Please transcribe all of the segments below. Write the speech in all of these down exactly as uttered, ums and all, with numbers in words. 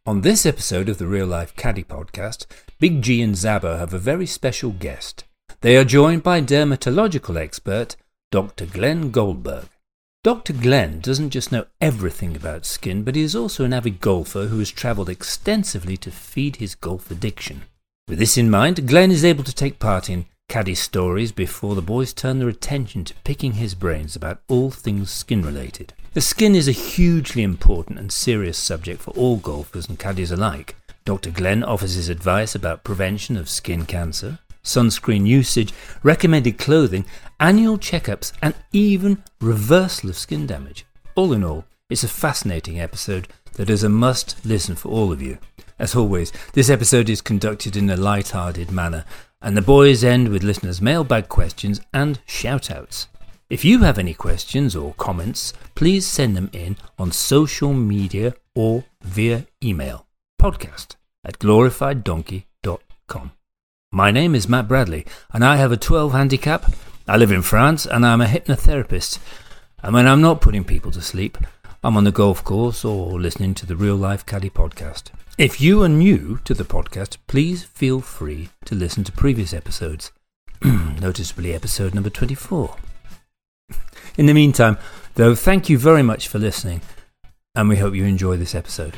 On this episode of the Real Life Caddy podcast, Big G and Zabo have a very special guest. They are joined by dermatological expert Doctor Glenn Goldberg. Doctor Glenn doesn't just know everything about skin, but he is also an avid golfer who has travelled extensively to feed his golf addiction. With this in mind, Glenn is able to take part in caddy stories before the boys turn their attention to picking his brains about all things skin-related. The skin is a hugely important and serious subject for all golfers and caddies alike. Doctor Glenn offers his advice about prevention of skin cancer, sunscreen usage, recommended clothing, annual checkups, and even reversal of skin damage. All in all, it's a fascinating episode that is a must-listen for all of you. As always, this episode is conducted in a light-hearted manner, and the boys end with listeners' mailbag questions and shout-outs. If you have any questions or comments, please send them in on social media or via email. Podcast at glorified donkey dot com. My name is Matt Bradley, and I have a twelve handicap. I live in France, and I'm a hypnotherapist. And when I'm not putting people to sleep, I'm on the golf course or listening to the Real Life Caddy podcast. If you are new to the podcast, please feel free to listen to previous episodes, noticeably episode number twenty-four. In the meantime, though, thank you very much for listening, and we hope you enjoy this episode.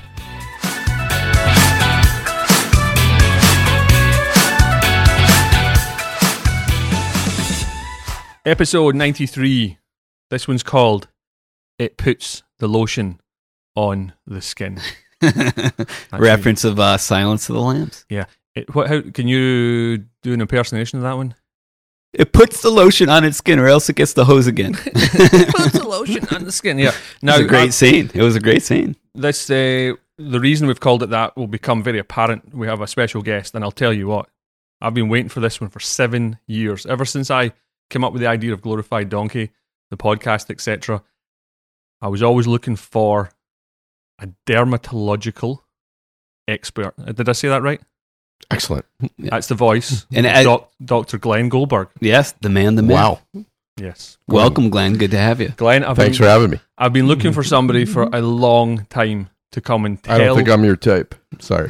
Episode ninety-three. This one's called "It Puts the Lotion on the Skin." Reference of uh, Silence of the Lambs. Yeah. It, what? How can you do an impersonation of that one? It puts the lotion on its skin, or else it gets the hose again. It puts the lotion on the skin. Yeah. Now, it was a great uh, scene. It was a great scene. This uh, the reason we've called it that will become very apparent. We have a special guest, and I'll tell you what. I've been waiting for this one for seven years. Ever since I came up with the idea of Glorified Donkey, the podcast, et cetera. I was always looking for a dermatological expert. Did I say that right? Excellent. That's the voice. And Doc, Doctor Glenn Goldberg. Yes, the man, the myth. Wow. Yes. Welcome, Glenn. Good to have you. Glenn, I've Thanks been, for having me. I've been looking for somebody for a long time to come and tell. I don't think I'm your type. Sorry.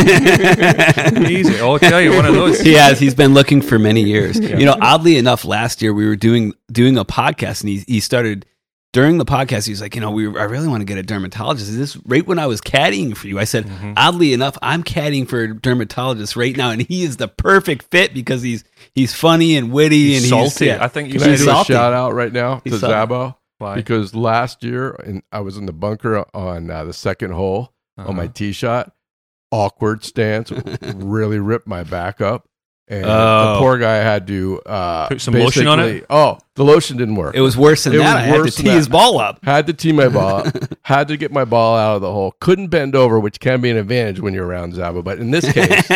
Easy. I'll tell you, one of those. He has. He's been looking for many years. Yeah. You know, oddly enough, last year we were doing doing a podcast, and he he started during the podcast. He was like, you know, we I really want to get a dermatologist. Is this right when I was caddying for you? I said, mm-hmm. Oddly enough, I'm caddying for a dermatologist right now, and he is the perfect fit because he's he's funny and witty he's and salty. He's, yeah. I think you Can I should do a shout out right now he's to Zabo? Why? Because last year, and I was in the bunker on uh, the second hole uh-huh. on my tee shot. Awkward stance, really ripped my back up. And oh. the poor guy had to uh, put some lotion on it. Oh, the lotion didn't work. It was worse than it that. I had to tee his ball up. Had to tee my ball up. Had to get my ball out of the hole. Couldn't bend over, which can be an advantage when you're around Zabo. But in this case,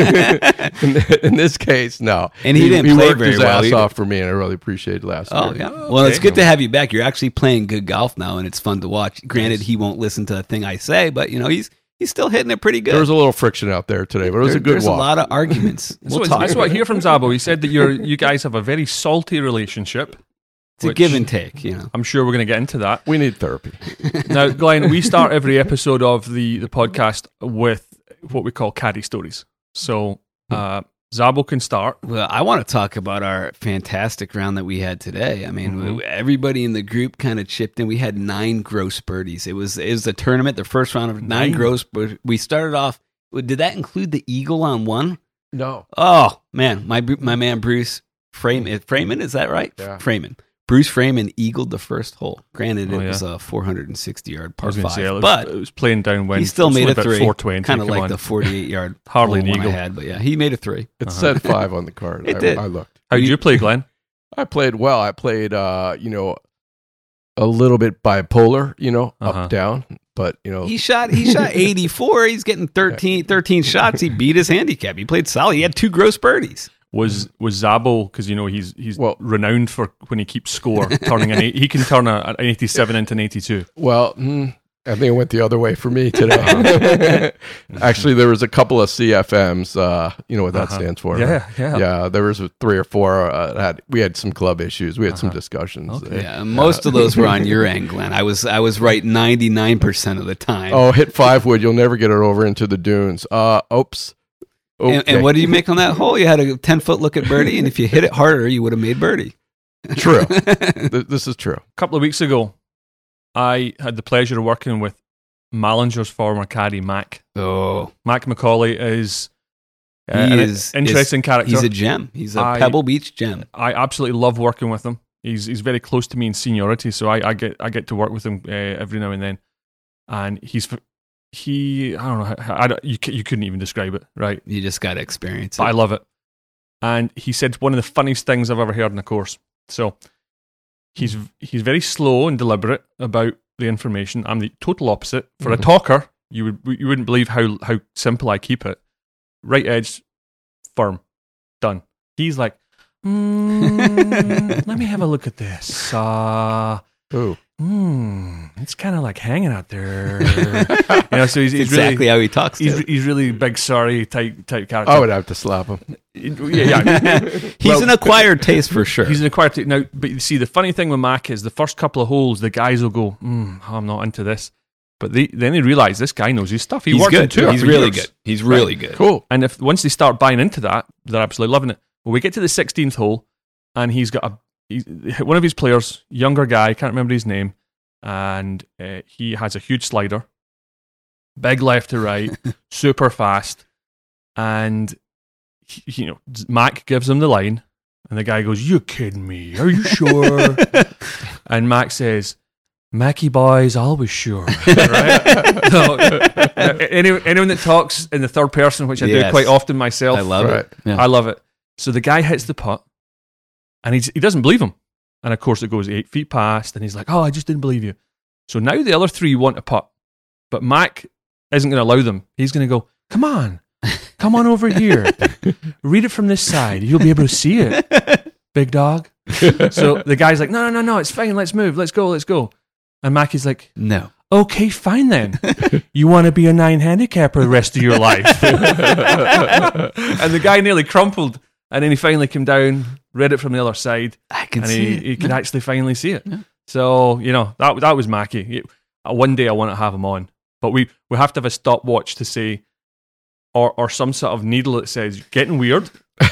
in, in this case, no. And he, he didn't he play worked very his well ass either. off for me, and I really appreciated last oh, year. Yeah. Well, okay. It's good to have you back. You're actually playing good golf now, and it's fun to watch. Granted, he won't listen to a thing I say, but you know he's. He's still hitting it pretty good. There was a little friction out there today, but it was there, a good there's walk. There's a lot of arguments. We'll that's, what, that's what I hear from Zabo. He said that you're, you guys have a very salty relationship. It's a give and take, you know. I'm sure we're going to get into that. We need therapy. Now, Glenn, we start every episode of the, the podcast with what we call caddy stories. So, uh, Zabo can start. Well, I want to talk about our fantastic round that we had today. I mean, mm-hmm. everybody in the group kind of chipped in. We had nine gross birdies. It was it was a tournament, the first round of nine, nine. gross birdies. We started off. Did that include the eagle on one? No. Oh man, my my man Bruce Freeman. Freeman, is that right? Yeah. Freeman. Bruce Freeman eagled the first hole. Granted, it oh, yeah. was a four hundred sixty yard par five, say, it was, but it was playing downwind. He still made a three. four twenty, kind of like on. the forty-eight yard hardly an eagle I had, but yeah, he made a three. It uh-huh. said five on the card. It I, did. I looked. How did you play, Glenn? I played well. I played, uh, you know, a little bit bipolar. You know, uh-huh. up down. But you know, he shot. He shot eighty-four. He's getting thirteen, thirteen shots. He beat his handicap. He played solid. He had two gross birdies. Was was Zabo, because you know he's he's well, renowned for when he keeps score turning an eight, he can turn a, an eighty-seven into an eighty-two. Well, mm, I think it went the other way for me today. Actually, there was a couple of C F Ms. Uh, you know what that Uh-huh. stands for? Yeah, right? yeah. Yeah, there was three or four. Uh, that had, we had some club issues. We had some Uh-huh. discussions. Okay. Yeah, most of those were on your end, Glenn. I was I was right ninety-nine percent of the time. Oh, hit five wood. You'll never get it over into the dunes. Uh, oops. Okay. and, and what did you make on that hole? You had a ten-foot look at birdie, and if you hit it harder, you would have made birdie. True. Th- this is true. A couple of weeks ago, I had the pleasure of working with Mallinger's former caddy, Mac. Oh, Mac Macaulay is uh, He an is- interesting character. he's a gem. He's a I- Pebble Beach gem. I absolutely love working with him. He's he's very close to me in seniority, so I, I get I get to work with him uh, every now and then. And he's f- he I don't know how, I don't, you c- you couldn't even describe it, right? You just got to experience But I it. love it. And he said one of the funniest things I've ever heard in a course. So he's he's very slow and deliberate about the information. I'm the total opposite. For a Mhm. talker, you would you wouldn't believe how how simple I keep it. Right edge, firm, done. He's like, mm, let me have a look at this. Uh, Ooh. hmm, it's kind of like hanging out there. You know, so he's, he's exactly really how he talks. he's, To. he's really big, sorry type type character. I would have to slap him. yeah, yeah. He's Well, an acquired taste for sure. He's an acquired t- now, but you see, the funny thing with Mac is the first couple of holes, the guys will go, mm, I'm not into this. But they, then they realize this guy knows his stuff. He He's worked in good. tour He's for really years. good. He's really good. Cool. And if once they start buying into that, they're absolutely loving it. Well, we get to the sixteenth hole, and he's got a he's, one of his players, younger guy, can't remember his name, and uh, he has a huge slider, big left to right, super fast, and he, you know Mac gives him the line, and the guy goes, "You kidding me? Are you sure?" And Mac says, Mackie boy's always sure, right? So, uh, any, anyone that talks in the third person, which I do Yes. quite often myself, I love Right. it. Yeah. I love it. So the guy hits the putt, and he's, he doesn't believe him. And of course, it goes eight feet past, and he's like, "Oh, I just didn't believe you." So now the other three want a putt, but Mac isn't going to allow them. He's going to go, "Come on, come on over here. Read it from this side. You'll be able to see it, big dog." So the guy's like, "No, no, no, no. It's fine. Let's move. Let's go. Let's go." And Mackie's like, No. "Okay, fine then. You want to be a nine handicapper the rest of your life?" And the guy nearly crumpled, and then he finally came down, read it from the other side, I can and see he, it. he could Yeah. actually finally see it. Yeah. So you know that that was Mackie. He- uh, One day I want to have him on, but we we have to have a stopwatch to say, or or some sort of needle that says "getting weird,"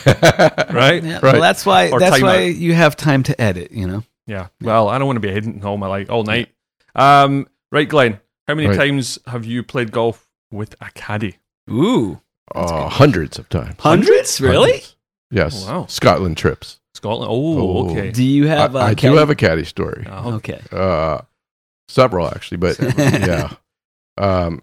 right? Yeah, Right. Well, that's why. Or that's time why out. you have time to edit. You know. Yeah. Well, I don't want to be hitting all my life all night. Um, right, Glenn. How many Right. times have you played golf with a caddy? Ooh. Uh, hundreds of times. Hundreds? Really? Hundreds. Yes. Oh, wow. Scotland trips. Scotland. Oh, Oh. okay. Do you have? I, uh, I do caddy- have a caddy story. Oh, Okay. Uh, several actually, but yeah. Um,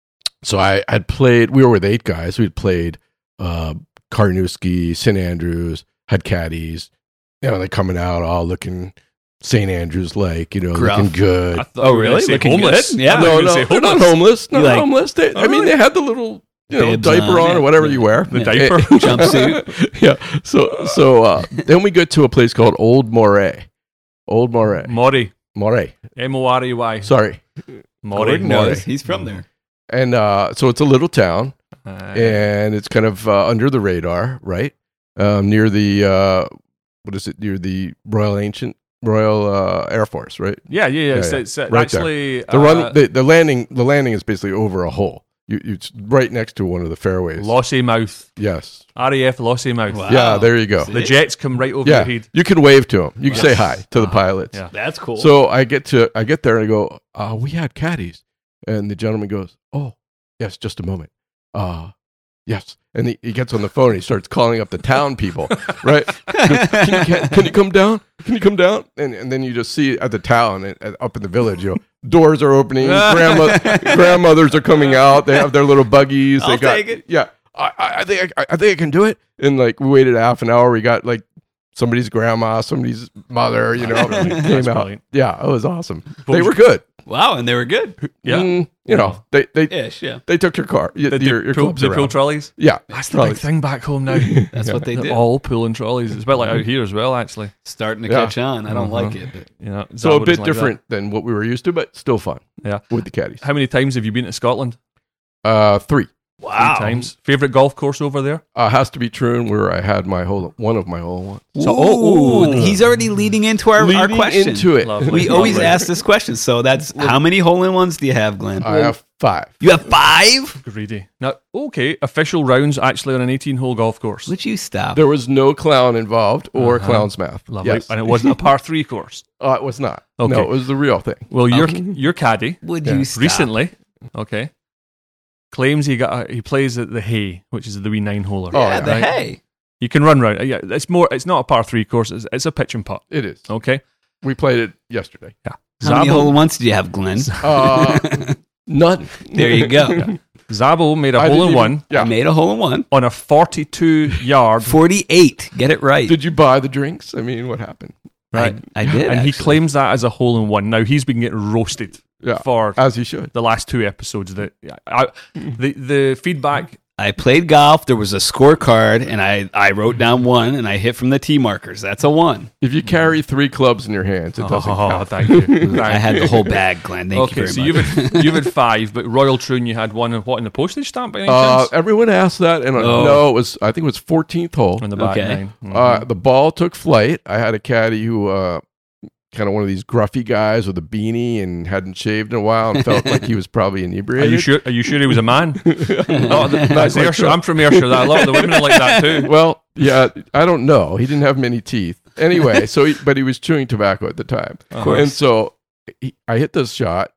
so I had played. We were with eight guys. We'd played uh, Carnoustie, Saint Andrews, had caddies. You know, they coming out all looking Saint Andrews like, you know, Gruff. looking good. I thought Oh, you were gonna really? say Looking homeless? good? Yeah. I thought you no, were no, gonna say they're not homeless. homeless. Not You like- homeless. They, I Oh, mean, really? they had the little, you know, Bibs diaper on, on yeah. or whatever Yeah. you wear. The Yeah. diaper. Jumpsuit. Yeah. So, so uh, then we go to a place called Old Moray. Old Moray. Maury. Moray. M O R E Y. Sorry. Maury. Gordon knows. Moray. He's from there. And uh, so it's a little town, Uh, and it's kind of uh, under the radar, right? Um, near the uh, what is it? Near the Royal Ancient Royal uh, Air Force, right? yeah, yeah, yeah. Yeah, It's, yeah. it's uh, Right there. actually The uh, run, the, the landing, the landing is basically over a hole. You, you, it's right next to one of the fairways. Lossy Mouth. Yes. R A F Lossy Mouth. Wow. Yeah. There you go. See? The jets come right over Yeah. your head. You can wave to them. You can Yes. say hi to the Uh-huh. pilots. Yeah. That's cool. So I get to I get there and I go, uh, we had caddies. And the gentleman goes, oh, yes, just a moment. Uh, yes. And he, he gets on the phone and he starts calling up the town people, right? Can you, can, can you come down? Can you come down? And, and then you just see at the town, and, and up in the village, you know, doors are opening, grandma, grandmothers are coming out. They have their little buggies. They I'll got, take it. Yeah. I, I, I think I, I think I can do it. And like we waited a half an hour. We got like somebody's grandma, somebody's mother, you know, That's brilliant. came That's out. brilliant. Yeah, it was awesome. What they was- were good. Wow, and they were good. Yeah. Mm, you know, they they Ish, yeah. they took your car, y- Did your, they your pull, clubs they pull around. trolleys? Yeah, That's the trolleys. big thing back home now. That's Yeah. what they They're did. all pulling trolleys. It's a bit like out here as well, actually. Starting to Yeah. catch on. I don't Uh-huh. like it. But You know, So a Zabo bit doesn't like different than what we were used to, but still fun. Yeah. with the caddies. that. How many times have you been to Scotland? Uh, three. wow. Three times. Favorite golf course over there? Uh, has to be Troon, where I had my whole one of my whole ones. So, oh, ooh, he's already leading into our, our Leading question. into it. Lovely. We always Lovely. ask this question. So that's how many hole-in-ones do you have, Glenn? I have five. You have five? Greedy. Now, okay, official rounds actually on an eighteen-hole golf course. Would you stop? There was no clown involved or Uh-huh. clown's math. Lovely. Yes. And it wasn't a par three course. Uh, it was not. Okay. No, it was the real thing. Well, your Okay. your caddy Would Yeah. you stop? recently, okay, claims he got a, he plays at the Hay, which is the wee nine holer. Oh, Yeah, yeah. the Right? hay. You can run round. Yeah, it's more. It's not a par three course. It's, it's a pitch and putt. It is. Okay. We played it yesterday. Yeah. How many Zabo, hole-in-ones do you have, Glenn? Uh, none. There you go. Zabo made a I hole didn't in even- one Yeah. I made a hole-in-one. on a forty-two yard. forty-eight. Get it right. Did you buy the drinks? I mean, what happened? Right. I, I did, and he actually. claims that as a hole in one. Now he's been getting roasted Yeah, for as you should. the last two episodes. That I, the the feedback. I played golf. There was a scorecard, and I, I wrote down one, and I hit from the tee markers. That's a one. If you carry three clubs in your hands, it doesn't Oh, count. thank you. Thank I had you. the whole bag, Glenn. Thank okay, you so very you've much. had, you've had five, but Royal Troon you had one. What in the postage stamp? By any Uh, chance? everyone asked that, and uh, Oh. no, it was. I think it was fourteenth hole. On the back okay. nine. Mhm. Uh, the ball took flight. I had a caddy who, uh, kind of one of these gruffy guys with a beanie and hadn't shaved in a while and felt like he was probably are inebriated. you sure? Are you sure he was a man? No, Oh, not that's quite Ayrshire. sure. I'm from Ayrshire. That a lot of the women are like that too. Well, yeah, I don't know. He didn't have many teeth. Anyway, so he, but he was chewing tobacco at the time. Of course. And so he, I hit this shot.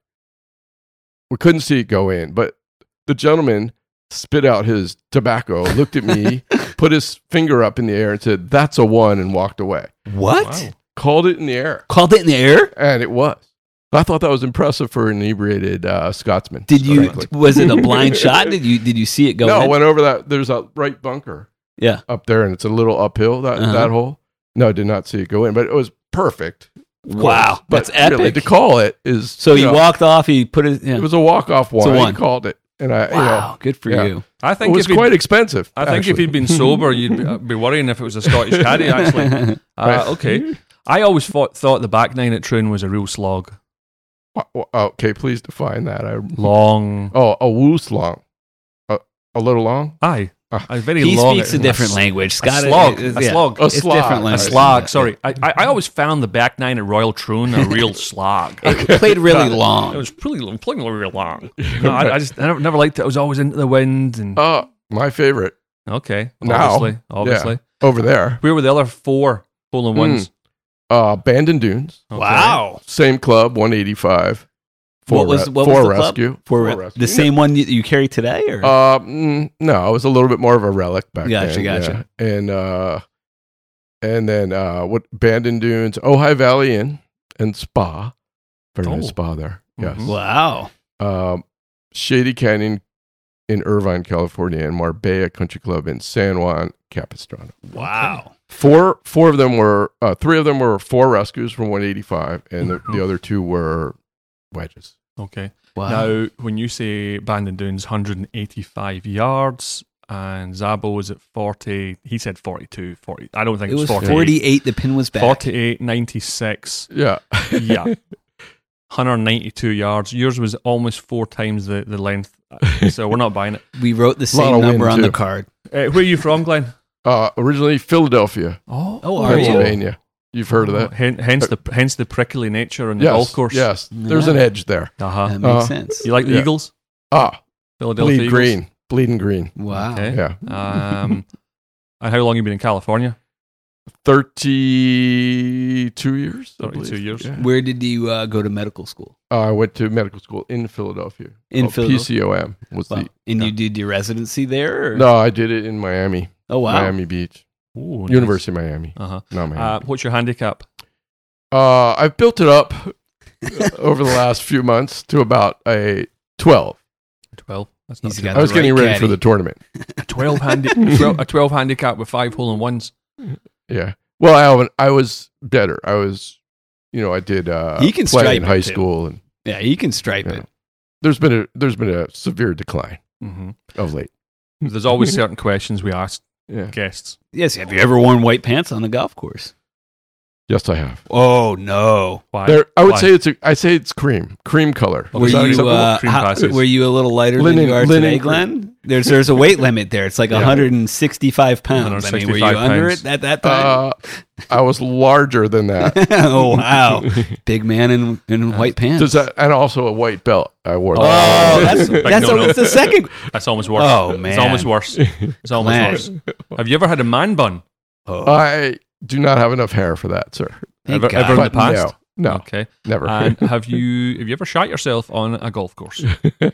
We couldn't see it go in, but the gentleman spit out his tobacco, looked at me, put his finger up in the air and said, "That's a one," and walked away. What? Wow. Called it in the air. Called it in the air? And it was. I thought that was impressive for an inebriated uh, Scotsman. Did you? frankly. Was it a blind shot? Did you? Did you see it go? No, in? I went over that. There's a right bunker Yeah. up there, and it's a little uphill, that, Uh-huh. that hole. No, I did not see it go in, but it was perfect. of Wow, course. But that's epic. really, to call it is. So you he know, walked off. He put it. Yeah. It was a walk-off one. It's a He one. called it. And I, you know, Wow, good for yeah. you. I it think was if he'd- quite expensive. I think if actually. he'd been sober, you'd be, uh, be worrying if it was a Scottish caddy. Actually, uh, Right. okay. I always thought thought the back nine at Troon was a real slog. Wha- wha- Okay, please define that. I, Long. oh, a woos long. A, a little long? Aye. Ah. A very He long. speaks a different language. A Scott, slog. is- A yeah. slog. A It's slog. different A language. slog. Sorry, I, I I always found the back nine at Royal Troon a real slog. It played really It long. was pretty long, playing really long. No, I, I just I never, never liked it. I was always into the wind and Oh, my favorite. okay. Now. Obviously, obviously. Over there. Where were the other four hole in ones? Uh, Bandon Dunes. Okay. Wow. Same club, one eighty-five. For, What was re- what for was the club? rescue. For, For re- rescue. the same one you, you carry today, or Uh, mm, no, it was a little bit more of a relic back Gotcha, then. gotcha. yeah. And uh, and then uh, what? Bandon Dunes, Ojai Valley Inn, and Spa. Very Oh. nice spa there. Yes. Mhm. wow. Um, Shady Canyon in Irvine, California, and Marbella Country Club in San Juan Capistrano. Wow. Four, four of them were, uh, three of them were four rescues from one eighty-five, and the, the other two were wedges. Okay. Wow. Now, when you say Bandon Dunes, one hundred eighty-five yards, and Zabo was at forty, he said forty-two, forty. I don't think it it was was forty-eight. forty-eight. The pin was back. forty-eight, ninety-six. Yeah. Yeah. one hundred ninety-two yards. Yours was almost four times the, the length. So we're not buying it. We wrote the Lot same of number wind, on the too. card. Uh, where are you from, Glenn? Uh, originally Philadelphia, Oh, Oh, are you? Pennsylvania. You've heard of that? Hen- hence the hence the prickly nature on the Yes. golf course. Yes. There's an Yeah. edge there. Uh-huh. That makes Uh, sense. You like the Yeah. Eagles? Ah, Philadelphia bleed Eagles? green. Bleeding green. Wow. Okay. Yeah. Um, and how long you been in California? thirty-two years. I thirty-two believe. years. Yeah. Where did you uh, go to medical school? Uh, I went to medical school in Philadelphia. In Called Philadelphia? P C O M was Wow. the. And yeah. you did your residency there? Or? No, I did it in Miami. Oh, wow. Miami Beach. Ooh, University of Miami. Uh huh. Not Miami. Uh, what's your handicap? Uh, I've built it up over the last few months to about a twelve. Twelve. That's not He's too got bad. I was the getting right ready caddy. for the tournament. a twelve handi- twelve, a twelve handicap with five hole in ones. Yeah. Well, Alvin, I was better. I was, you know, I did uh, He can play stripe in it, high too. school, and Yeah, he can stripe Yeah. it. there's been a there's been a severe decline hmm of late. There's always certain questions we ask Yeah. guests. Yes, have you ever worn white pants on the golf course? Yes, I have. Oh, no. Why? There, I would Why? say it's a, I say it's cream, cream color. Oh, Were Is that you, acceptable? uh, Cream how- passes. were you a little lighter Linen- than you are linen today, cream. Glenn? There's there's a weight limit there. It's like Yeah. one hundred sixty-five pounds. I mean, were you 165 under pounds. it at that time? Uh, I was larger than that. Oh, wow. Big man in, in white pants. Does that, and also a white belt. I wore. Oh, that. that's, Big that's, no-no. that's the second. That's almost worse. Oh, It's man. almost worse. It's almost Man. worse. Have you ever had a man bun? Oh, I do not have enough hair for that, sir. thank ever- God. ever- in the But past? No, no, Okay. never. And have you have you ever shot yourself on a golf course?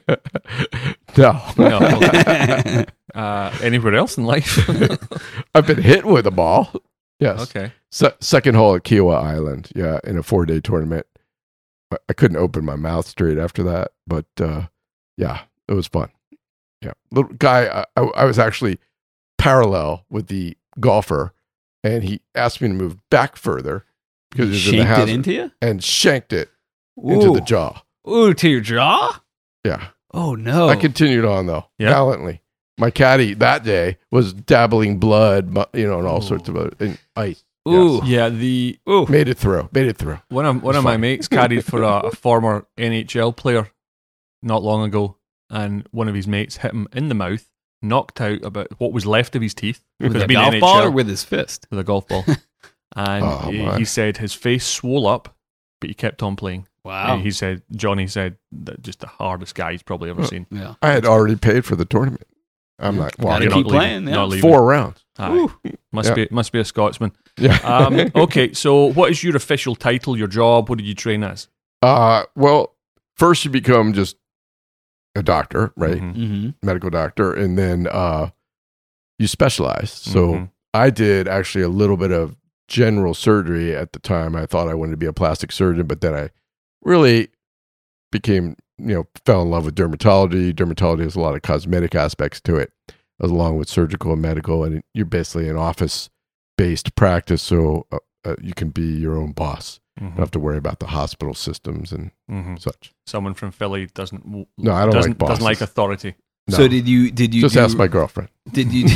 no. No. Okay. Uh, anywhere else in life? I've been hit with a ball. Yes. Okay. Se- second hole at Kiowa Island. Yeah, in a four day tournament. I-, I couldn't open my mouth straight after that, but uh, yeah, it was fun. Yeah, little guy. I, I, I was actually parallel with the golfer, and he asked me to move back further because he was in the Shanked it hazard into you? and shanked it into Ooh. the jaw. Ooh, to your jaw? Yeah. Oh, no. I continued on though, Yeah. gallantly. My caddy that day was dabbling blood, mu- you know, and all sorts of other, and ice. Ooh. Yes. Yeah. The Ooh. Made it through. Made it through. one of one It's of my fine. mates caddied for a, a former N H L player not long ago, and one of his mates hit him in the mouth, knocked out about what was left of his teeth. With Because a being golf N H L ball or with his fist? with a golf ball, and Oh, he, my. he said his face swole up, but he kept on playing. Wow. And he said Johnny said that just the hardest guy he's probably ever Oh. seen. Yeah. I had already paid for the tournament. I'm not Gotta walking You're keep not leaving. playing, yeah. Not leaving. four rounds. Aye. Ooh. Must Yeah. be must be a Scotsman. Yeah. Um, okay, so what is your official title? Your job? What did you train as? Uh, well, first you become just a doctor, right? Mhm. Mm-hmm. Medical doctor, and then uh, you specialize. So Mhm. I did actually a little bit of general surgery at the time. I thought I wanted to be a plastic surgeon, but then I really became, you know, fell in love with dermatology. Dermatology has a lot of cosmetic aspects to it, along with surgical and medical. And you're basically an office based practice. So uh, uh, you can be your own boss. You Mhm. don't have to worry about the hospital systems and Mhm. such. Someone from Philly doesn't. w- No, I don't doesn't, like bosses. Doesn't like authority. No. So did you did you Just do, ask my girlfriend. did you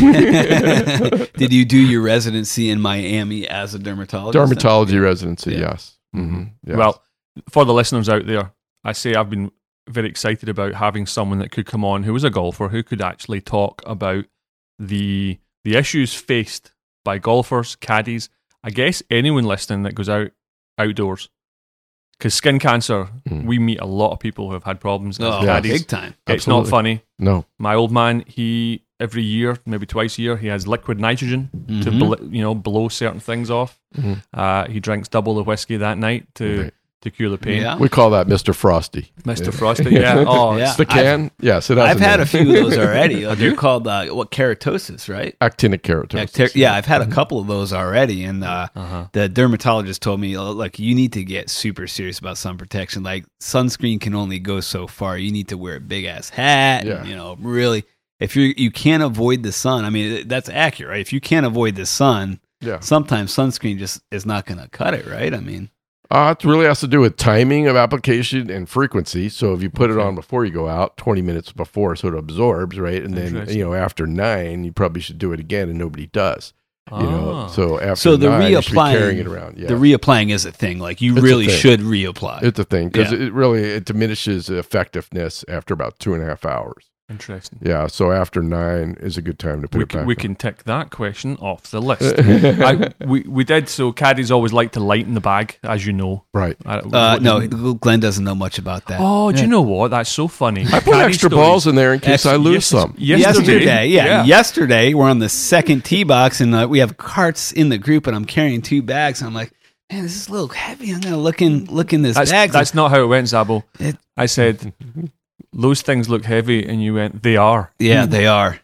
did you do your residency in Miami as a dermatologist? Dermatology residency, Yeah. yes. Mm-hmm. Yes. Well, for the listeners out there, I say I've been very excited about having someone that could come on who was a golfer who could actually talk about the the issues faced by golfers, caddies. I guess anyone listening that goes out outdoors. Because skin cancer, Mm. we meet a lot of people who have had problems as Oh, Yeah. caddies. big time. It's not Absolutely. funny. no. My old man, he every year, maybe twice a year, he has liquid nitrogen to Mhm. bl- you know blow certain things off. Mhm. Uh, he drinks double the whiskey that night to Right. to cure the pain. Yeah. We call that Mister Frosty. Mister Frosty, yeah. Oh, Yeah. The can? yes, it has I've had a few of those already. Like you? they're called uh, what keratosis, right? Actinic keratosis. Acti- yeah, I've had a couple of those already, and uh, Uh-huh. the dermatologist told me, oh, like, you need to get super serious about sun protection. Like, sunscreen can only go so far. You need to wear a big ass hat. Yeah. And, you know, really, if you you can't avoid the sun, I mean, that's accurate, right? If you can't avoid the sun, Yeah. sometimes sunscreen just is not going to cut it, right? I mean, Uh, it really has to do with timing of application and frequency. So if you put it Okay. on before you go out, twenty minutes before, so it absorbs, right? And then, Interesting. you know, after nine, you probably should do it again, and nobody does. You know, Ah. so after so the nine, you should be reapplying, carrying it around. Yeah. the reapplying is a thing. Like, you It's a really thing. should reapply. it's a thing because Yeah. it really it diminishes the effectiveness after about two and a half hours. Interesting. Yeah, so after nine is a good time to put We it back. can, we on. can tick that question off the list. I, we we did so. Caddies always like to lighten the bag, as you know. right. I- Uh, what- no, Glenn doesn't know much about that. Oh, do you know what? That's so funny. I put extra balls in there in case I lose some. Yesterday, yeah, Yesterday, we're on the second tee box, and uh, we have carts in the group, and I'm carrying two bags. And I'm like, man, this is a little heavy. I'm gonna look in, look in this That's, bag. that's not how it went, Zabo. It- I said, those things look heavy, and you went, they are. yeah, they are.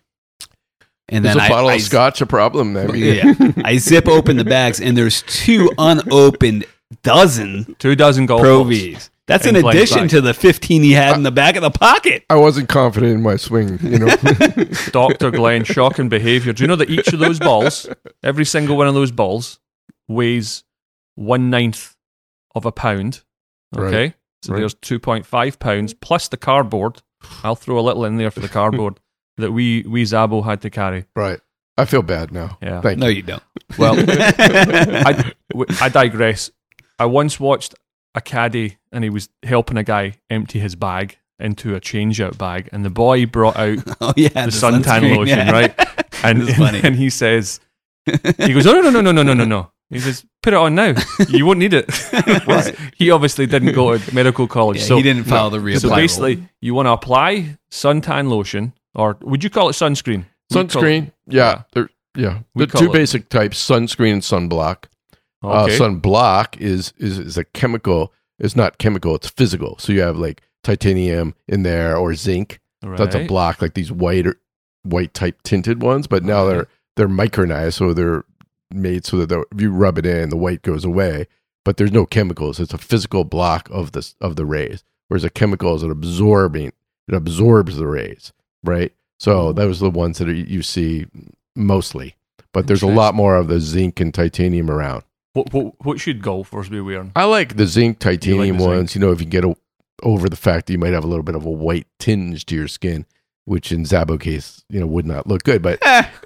And Is then a I, bottle I, of scotch a problem? I mean, yeah, I zip open the bags, and there's two unopened dozen Two dozen golf Pro balls. Vs. That's In in Glenn's addition bag. to the fifteen he had in the back of the pocket. I wasn't confident in my swing. You know, Doctor Glenn, shocking behavior. Do you know that each of those balls, every single one of those balls, weighs one ninth of a pound. Okay, Right. so Right. there's two point five pounds plus the cardboard. I'll throw a little in there for the cardboard that we we Zabo had to carry. Right. I feel bad now. Yeah. Thank No, you. you don't. Well, I, I digress. I once watched a caddy and he was helping a guy empty his bag into a change-out bag, and the boy brought out Oh yeah, the, suntan sunscreen, lotion, yeah. right? And, This is funny. and he says, he goes, oh, no, no, no, no, no, no, no, no. He says, put it on now. You won't need it. Right. He obviously didn't go to medical college. Yeah, so he didn't follow the reapply so rule. basically, you want to apply suntan lotion, or would you call it sunscreen? We'd call- Sunscreen. Yeah. They're, yeah. We The call two it- basic types, sunscreen and sunblock. Okay. Uh, sunblock is, is is a chemical. It's not chemical. It's physical. So you have like titanium in there or zinc. That's a Right. block, like these white or white type tinted ones. But now Okay. they're they're micronized, so they're made so that the, if you rub it in, the white goes away. But there's no chemicals. It's a physical block of the of the rays. Whereas a chemical is an absorbing. It absorbs the rays, right? So those are the ones that are, you see mostly. But there's a lot more of the zinc and titanium around. What, what, what should golfers be wearing? I like the zinc titanium the zinc? ones. You know, if you get a, over the fact that you might have a little bit of a white tinge to your skin, which in Zabo case, you know, would not look good. But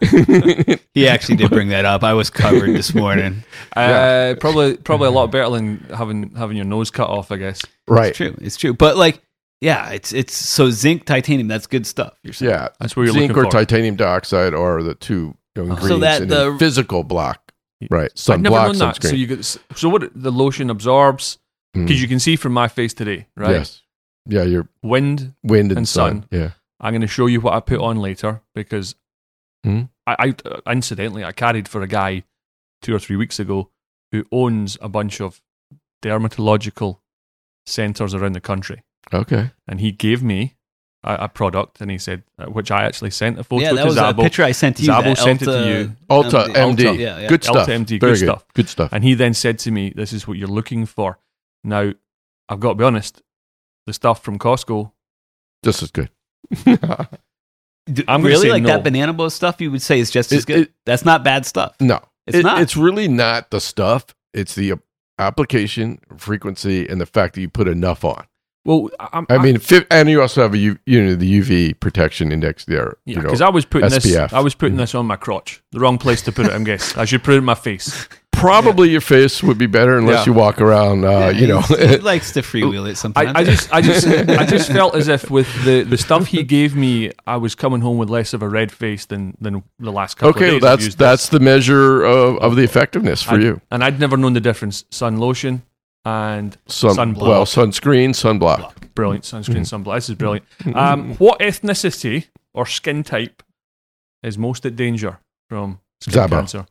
He actually did bring that up. I was covered this morning. Uh, probably probably a lot better than having having your nose cut off, I guess. right, It's true. It's true. But like, yeah, it's it's so zinc, titanium. That's good stuff. You're saying. yeah, That's where you're zinc looking or for. titanium dioxide are the two you know, So ingredients that in the- a physical block. Right, I've never sunblock, known that. sunscreen. So you get so what the lotion absorbs Mm. because you can see from my face today, right? Yes, yeah, your Wind. wind and, And sun. sun. Yeah, I'm going to show you what I put on later because Mhm. I, I uh, incidentally I carried for a guy two or three weeks ago who owns a bunch of dermatological centers around the country, okay. and he gave me a, a product, and he said, uh, which I actually sent a photo Yeah, that to was a Zabo, picture I sent to you. Zabo that sent it to Elta- you. Ulta Um, M D, Ulta, yeah, yeah. good stuff. Ulta M D, Very good stuff. Good stuff. And he then said to me, "This is what you're looking for." Now, I've got to be honest, the stuff from Costco, Just as good. D- I'm gonna really say like no. that banana boat stuff. You would say is just as It- good. it- That's not bad stuff. No, It's It- not. It's really not the stuff. It's the application frequency and the fact that you put enough on. well, I'm, I mean, fi- and you also have a U, you know the U V protection index there. yeah, you know, because I was putting S P F. this, I was putting this on my crotch, the wrong place to put it. I'm guessing I should put it in my face. probably your face would be better unless Yeah. you walk around. Uh, Yeah, you know, he, he likes to freewheel it I, sometimes. I just, I just, I just felt as if with the, the stuff he gave me, I was coming home with less of a red face than, than the last couple okay, of days. I've that's used that's this. the measure of, of the effectiveness for I- you. And I'd never known the difference. Sun lotion and Sun, sunblock. well, sunscreen, sunblock. brilliant sunscreen, Mm-hmm. sunblock. This is brilliant. Um, what ethnicity or skin type is most at danger from skin Zabo. cancer?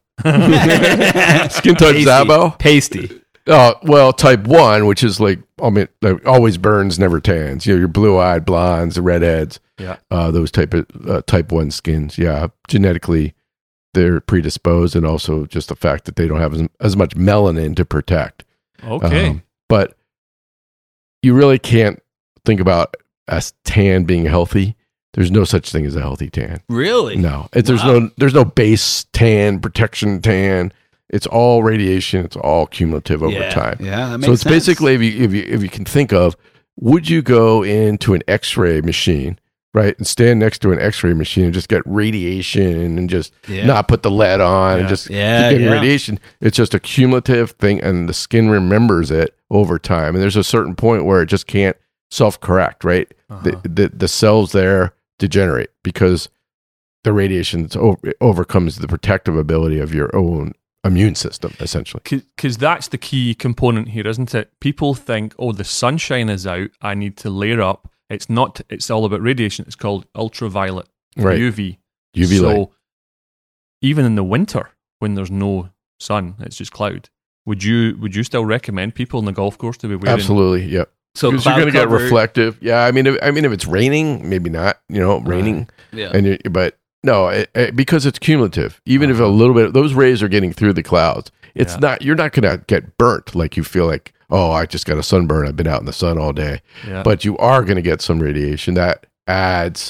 Skin type Pasty. Zabo. Pasty. Uh, well, type one, which is like, I mean, like always burns, never tans. You know, your blue-eyed blondes, the redheads, Yeah. uh, those type of uh, type one skins. Yeah, genetically, they're predisposed, and also just the fact that they don't have as, as much melanin to protect. Okay. Um, but you really can't think about a tan being healthy. There's no such thing as a healthy tan. Really? No, it, there's Wow. no there's no base tan, protection tan. It's all radiation. It's all cumulative over yeah. time. Yeah, that makes So it's sense. basically if you if you if you can think of, would you go into an X-ray machine, right, and stand next to an X-ray machine and just get radiation and just yeah. not put the lead on Yeah. and just Yeah, keep getting yeah. radiation? It's just a cumulative thing, and the skin remembers it over time. And there's a certain point where it just can't self-correct, right? Uh-huh. The, the the cells there degenerate because the radiation over, overcomes the protective ability of your own immune system, essentially. Because that's the key component here, isn't it? People think, oh, the sunshine is out. I need to layer up. It's not. It's all about radiation. It's called ultraviolet, Right. U V. U V so light. even in the winter, when there's no sun, it's just cloud. Would you would you still recommend people on the golf course to be wearing? Absolutely, yeah. So Because you're cloud going to get cover- reflective. Yeah, I mean, if, I mean, if it's raining, maybe not. You know, raining, Yeah. and you, but no, it, it, because it's cumulative. Even if a Uh-huh. little bit, those rays are getting through the clouds. It's Yeah. not. You're not going to get burnt like you feel like. Oh, I just got a sunburn. I've been out in the sun all day. Yeah. But you are going to get some radiation that adds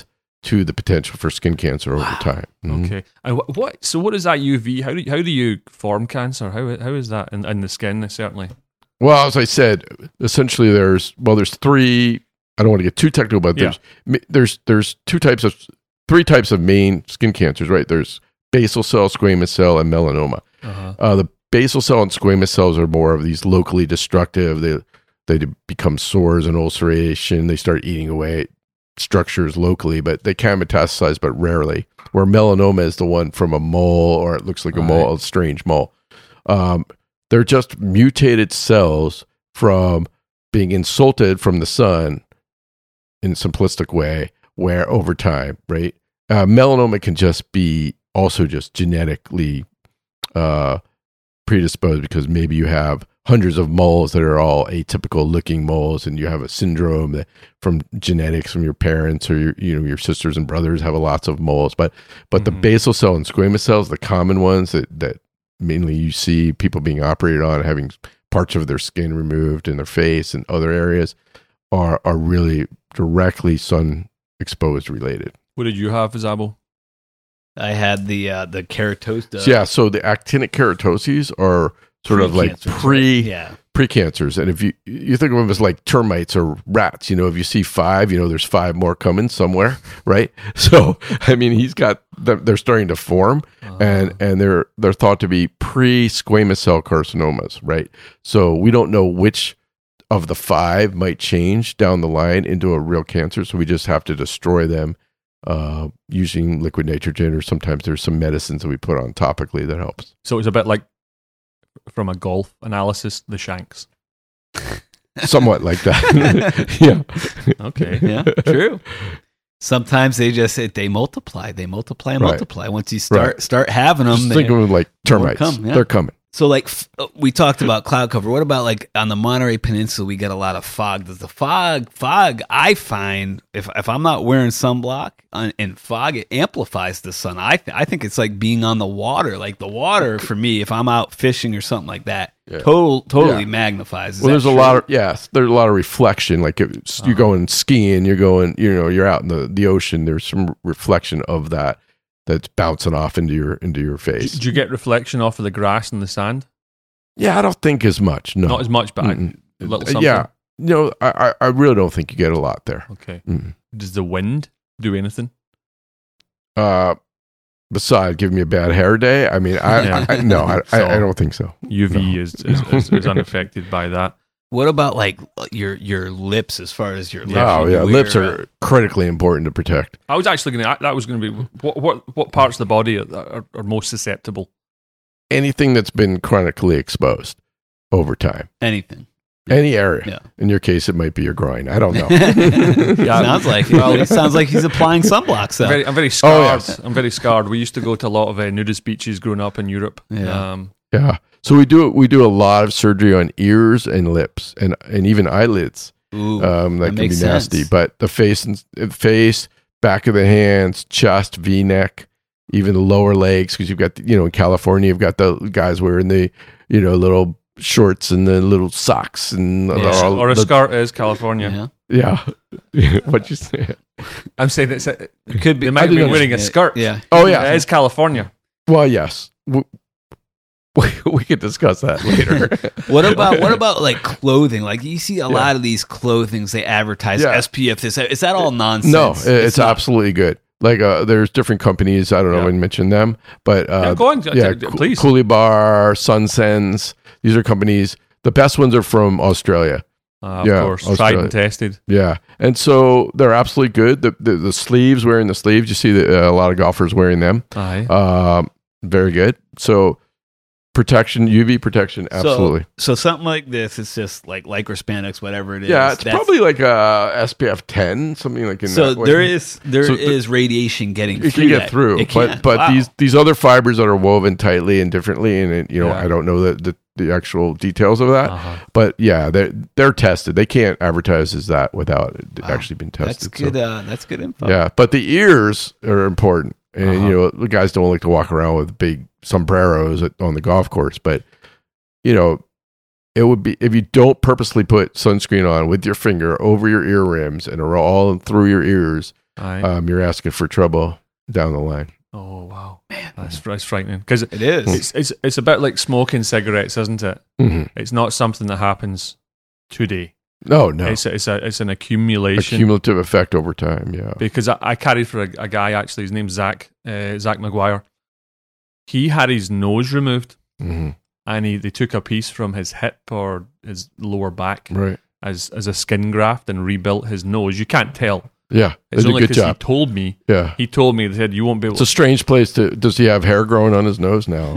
to the potential for skin cancer over Wow. time. Mhm. Okay. And what, what? So what is that U V? How do you, how do you form cancer? How how is that in, in the skin? Certainly. Well, as I said, essentially there's well, there's three. I don't want to get too technical, but there's there's there's two types of three types of main skin cancers, right? There's basal cell, squamous cell, and melanoma. Uh-huh. Uh, the basal cell and squamous cells are more of these locally destructive. They they become sores and ulceration. They start eating away at structures locally, but they can metastasize, but rarely. Where melanoma is the one from a mole, or it looks like a Right. mole, a strange mole. Um, they're just mutated cells from being insulted from the sun in a simplistic way, where over time, right? Uh, melanoma can just be also just genetically uh, predisposed because maybe you have hundreds of moles that are all atypical looking moles, and you have a syndrome that from genetics from your parents or your, you know, your sisters and brothers have lots of moles. But but Mhm. the basal cell and squamous cells, the common ones that that mainly you see people being operated on, having parts of their skin removed in their face and other areas, are are really directly sun exposed related. What did you have, Zabo? I had the uh, the keratosis. So, yeah, so the actinic keratoses are sort of like Pre-cancers, pre right? Yeah. precancers, and if you you think of them as like termites or rats, you know, if you see five, you know, there's five more coming somewhere, right? So I mean, he's got them, they're starting to form, Uh, and and they're they're thought to be pre-squamous cell carcinomas, right? So we don't know which of the five might change down the line into a real cancer, so we just have to destroy them uh, using liquid nitrogen, or sometimes there's some medicines that we put on topically that helps. so it's a bit like from a golf analysis, the shanks. Somewhat like that. Yeah. Okay. Yeah, true. Sometimes they just they multiply, they multiply and Right. multiply. Once you start Right. start having them, Just they, think of them like termites. come, yeah. They're coming. so like f- we talked about cloud cover. What about like on the Monterey Peninsula? We get a lot of fog. Does the fog fog? I find if if I'm not wearing sunblock on, and fog, it amplifies the sun. I th- I think it's like being on the water. Like the water for me, if I'm out fishing or something like that, Yeah. total totally Yeah. magnifies. Is Well, that there's a true? lot of yes, there's a lot of reflection. Like if Uh-huh. you're going skiing, you're going, you know, you're out in the, the ocean. There's some reflection of that that's bouncing off into your into your face. Do you get reflection off of the grass and the sand? Yeah, I don't think as much. No, Not as much, but Mm-mm. a little Uh, something. Yeah, no, I I I really don't think you get a lot there. Okay. Mm. Does the wind do anything? Uh, besides giving me a bad hair day, I mean, I, Yeah. I, I no, I, So- I I don't think so. U V No. is, is, is, is unaffected by that. What about like your your lips? As far as your lips, Oh You yeah, wear, lips uh, are critically important to protect. I was actually going to. That was going to be what what what parts of the body are, are, are most susceptible. Anything that's been chronically exposed over time, anything. any area. Yeah. In your case, it might be your groin. I don't know. Sounds like well, it sounds like he's applying sunblock. So I'm very, I'm very Oh, scarred. yes. I'm very scarred. We used to go to a lot of uh, nudist beaches growing up in Europe. Yeah. Um, Yeah. So we do we do a lot of surgery on ears and lips and and even eyelids. Ooh, Um, that, that can be makes nasty. sense. But the face and uh, face, back of the hands, chest, V neck, even the lower legs, because you've got the, you know in California you've got the guys wearing the you know little shorts and the little socks and Yeah. all or a the- skirt is California. yeah. Yeah. What'd you say? I'm saying it's a, It could be. they might I be didn't wearing a Yeah, skirt. Yeah. Oh It yeah. is California. Well, yes. We, we, we could discuss that later. What about what about like clothing? Like you see a Yeah. lot of these clothings they advertise Yeah. S P F. This is that all nonsense? No, it- it's, not. absolutely good. Like uh, there's different companies. I don't know Yeah. if I mentioned them, but uh, Yeah, go on. yeah, T- t- please. Coolie Bar, Sunsense. These are companies. The best ones are from Australia. Uh, of Yeah, course, tried Australia. and tested. Yeah, and so they're absolutely good. The the, the sleeves, wearing the sleeves, you see the, uh, a lot of golfers wearing them. Aye. Um, very good. So protection, U V protection, absolutely. So something like this, it's just like lycra spandex, whatever it is. yeah, it's that's- probably like a S P F ten, something like in So that way. there is there So is the- radiation getting It through can get that. through, It but can. but Wow. these these other fibers that are woven tightly and differently, and it, you know Yeah. I don't know the, the the actual details of that, Uh-huh. but yeah, they're they're tested. They can't advertise as that without it Wow. actually being that's tested. so- good. Uh, that's good info. Yeah, but the ears are important, and Uh-huh. you know the guys don't like to walk around with big sombreros at, on the golf course, but you know it would be if you don't purposely put sunscreen on with your finger over your ear rims and all through your ears. Aye. um, you're asking for trouble down the line. Oh wow, man, that's that's frightening. Because It is. it's it's it's a bit like smoking cigarettes, isn't it? Mhm. It's not something that happens today. No, no. It's a, it's a it's an accumulation. A cumulative effect over time. Yeah. Because I, I carried for a, a guy actually. His name's Zach uh, Zach McGuire. He had his nose removed, hmm and he they took a piece from his hip or his lower back Right. as as a skin graft and rebuilt his nose. You can't tell. Yeah. They It's did a only good because he job. told me. Yeah. He told me. They said you won't be able. It's a strange place to. Does he have hair growing on his nose now?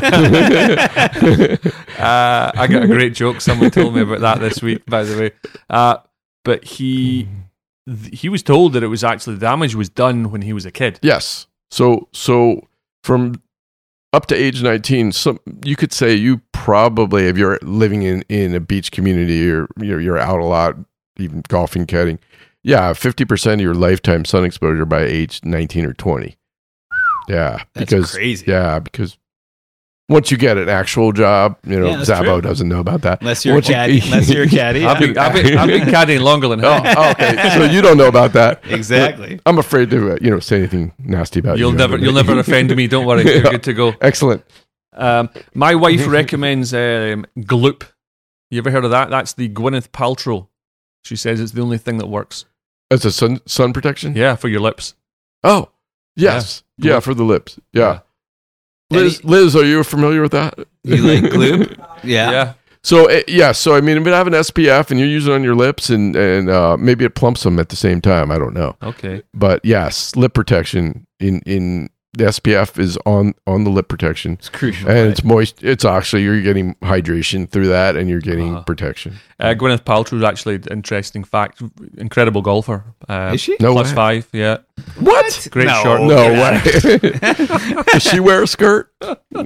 Uh, I got a great joke. Someone told me about that this week, by the way. Uh, but he th- he was told that it was actually the damage was done when he was a kid. Yes. So so from up to age nineteen, some you could say you probably, if you're living in, in a beach community or you're, you're out a lot, even golfing, caddying, yeah, fifty percent of your lifetime sun exposure by age nineteen or twenty. Yeah, That's because crazy. yeah, because once you get an actual job, you know, Yeah, that's Zabo true. doesn't know about that. Unless you're a Once you- caddy. Unless you're a caddy. I've been, yeah. I've been, I've been caddying longer than him. Oh, okay. So you don't know about that. Exactly. I'm afraid to, uh, you know, say anything nasty about You'll you. never, you'll never offend me. Don't worry, you're Yeah. good to go. Excellent. Um, my wife recommends um, Gloop. You ever heard of that? That's the Gwyneth Paltrow. She says it's the only thing that works. As a sun sun protection? Yeah, for your lips. Oh, yes. Yeah. Yeah, for the lips. Yeah. Yeah. Liz, Liz, are you familiar with that? You like Gloop? Yeah. Yeah. So, uh, yeah, so I mean, if you have an S P F and you're using it on your lips and, and uh, maybe it plumps them at the same time, I don't know. Okay. But yes, lip protection in, in the S P F is on, on the lip protection. It's crucial. And right? it's moist. It's actually, you're getting hydration through that and you're getting Uh-huh. protection. Uh, Gwyneth Paltrow's actually interesting fact. Incredible golfer. Uh, Is she? No plus way. five. Yeah. What? Great No. short. No get out of way. Does she wear a skirt?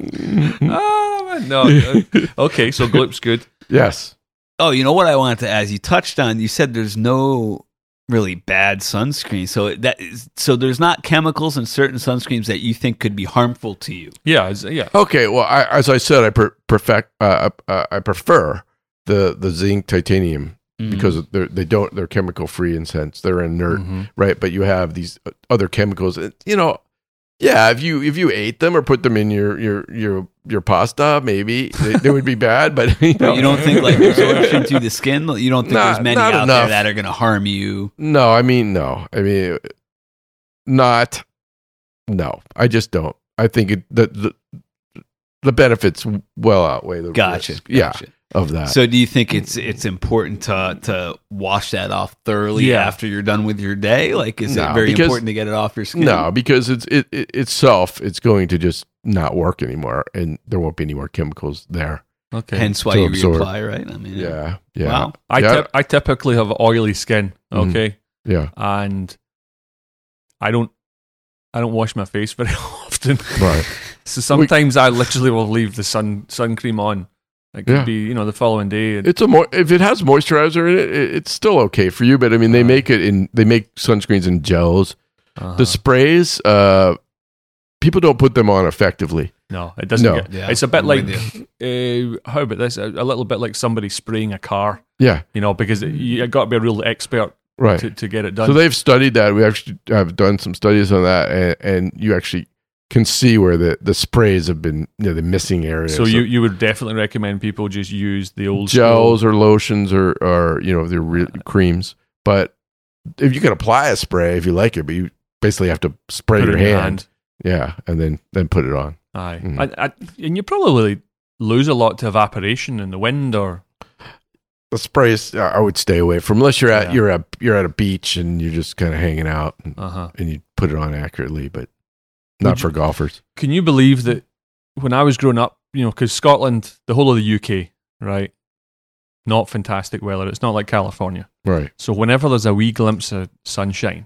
Oh, man, no. Uh, okay, so Gloop's good. Yes. Oh, you know what I wanted to ask? You touched on, you said there's no really bad sunscreen. So that is, so there's not chemicals in certain sunscreens that you think could be harmful to you. Yeah, it's- yeah. Okay. Well, I, as I said, I per, perfect. Uh, uh, I prefer the the zinc titanium Mm. because they're they don't they're chemical free in sense they're inert, Mhm. right? But you have these other chemicals. And, you know, yeah. If you if you ate them or put them in your your your your pasta, maybe they, they would be bad. But you, know, But you don't think like absorption through the skin? You don't think Not- there's many not out enough. there that are going to harm you? No, I mean no. I mean not. No, I just don't. I think it, the the the benefits well outweigh the Gotcha. risk. Yeah, gotcha. of that. So do you think it's it's important to to wash that off thoroughly Yeah. after you're done with your day? Like, is No, it very because- important to get it off your skin? No, because it's it, it itself. It's going to just not work anymore, and there won't be any more chemicals there. Okay. Hence why To you absorb. reapply, right? I mean, Yeah, yeah, Wow. I, yeah, typ- I typically have oily skin, Mhm. okay? yeah. And I don't I don't wash my face very often. Right. So sometimes I literally will leave the sun sun cream on. It could Yeah. be, you know, the following day. It's a mo- if it has moisturizer in it, it, it's still okay for you. But I mean, they Uh-huh. make it in they make sunscreens in gels. Uh-huh. The sprays, uh, people don't put them on effectively. No, it doesn't No. get. Yeah, It's a bit I'm like with uh, how about this? A, a little bit like somebody spraying a car, Yeah, you know, because it, you got to be a real expert right. to, to get it done. So they've studied that. We actually have done some studies on that, and, and you actually can see where the, the sprays have been, you know, the missing areas. So you, you would definitely recommend people just use the old gels school. or lotions or, or you know, the re- creams. But if you can apply a spray if you like it, but you basically have to spray Put it your in hand. your hand. Yeah, and then then put it on. Aye, Mhm. I, I, and you probably lose a lot to evaporation in the wind, or The sprays uh, I would stay away from unless you're at Yeah. you're at you're at a beach and you're just kind of hanging out and, uh huh. and you put it on accurately, but not Would for you- golfers. Can you believe that when I was growing up, you know, because Scotland, the whole of the U K, right, not fantastic weather. It's not like California. Right. So whenever there's a wee glimpse of sunshine,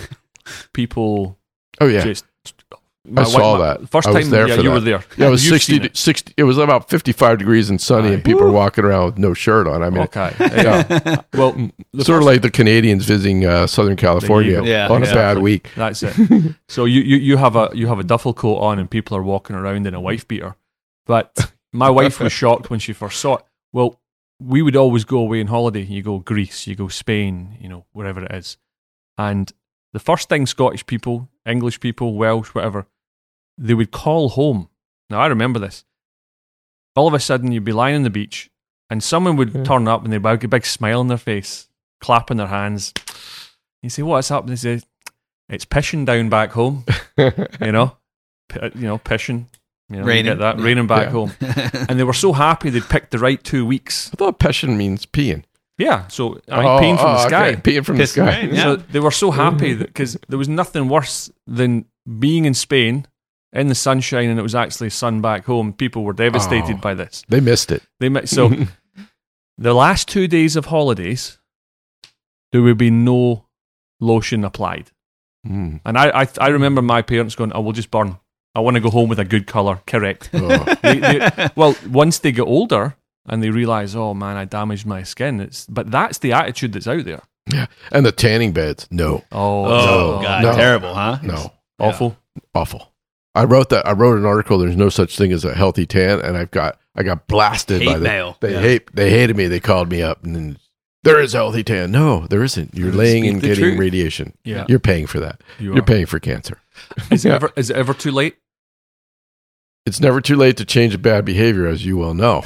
people Oh yeah. just. I saw that. First I time was there yeah, for you that. were there. Yeah, it was You've sixty, seen it. sixty. It was about fifty-five degrees and sunny, Aye. and people were walking around with no shirt on. I mean, Okay. Yeah. Well, the sort of first- like the Canadians visiting uh, Southern California go. Yeah, on a yeah. bad week. That's it. So you, you, you have a you have a duffel coat on, and people are walking around in a wife beater. But my wife was shocked when she first saw it. Well, we would always go away on holiday. You go Greece, you go Spain, you know, wherever it is, and the first thing Scottish people, English people, Welsh, whatever, they would call home. Now, I remember this. All of a sudden, you'd be lying on the beach, and someone would Mm. turn up, and they'd have a big smile on their face, clapping their hands. You say, "What's up?" And they say, "It's pissing down back home." you know, P- you know, pishing. You know, you Raining. get that raining back Yeah. home, and they were so happy they'd picked the right two weeks. I thought peshin means peeing. Yeah, so I Oh, peeing from oh, the sky. okay. Peeing from Piss the sky. rain, yeah. So they were so happy because there was nothing worse than being in Spain in the sunshine and it was actually sun back home. People were devastated Oh. by this. They missed it. They mi- so the last two days of holidays, there would be no lotion applied, Mm. and I I, I remember my parents going, "I will just burn. I want to go home with a good color." Correct. Oh. They- they- well, once they get older and they realize, "Oh man, I damaged my skin." It's but that's the attitude that's out there. Yeah. And the tanning beds. No. Oh, Oh, No, God, no. terrible, huh? No. awful. Awful. I wrote that. I wrote an article. There's no such thing as a healthy tan, and I've got. I got blasted Hate by them. mail. They Yeah. hate. They hated me. They called me up, and then there is a healthy tan. No, there isn't. You're laying Speak and the getting truth. radiation. Yeah. You're paying for that. You You're are. paying for cancer. Is it Yeah. ever is it ever too late? It's never too late to change a bad behavior, as you well know.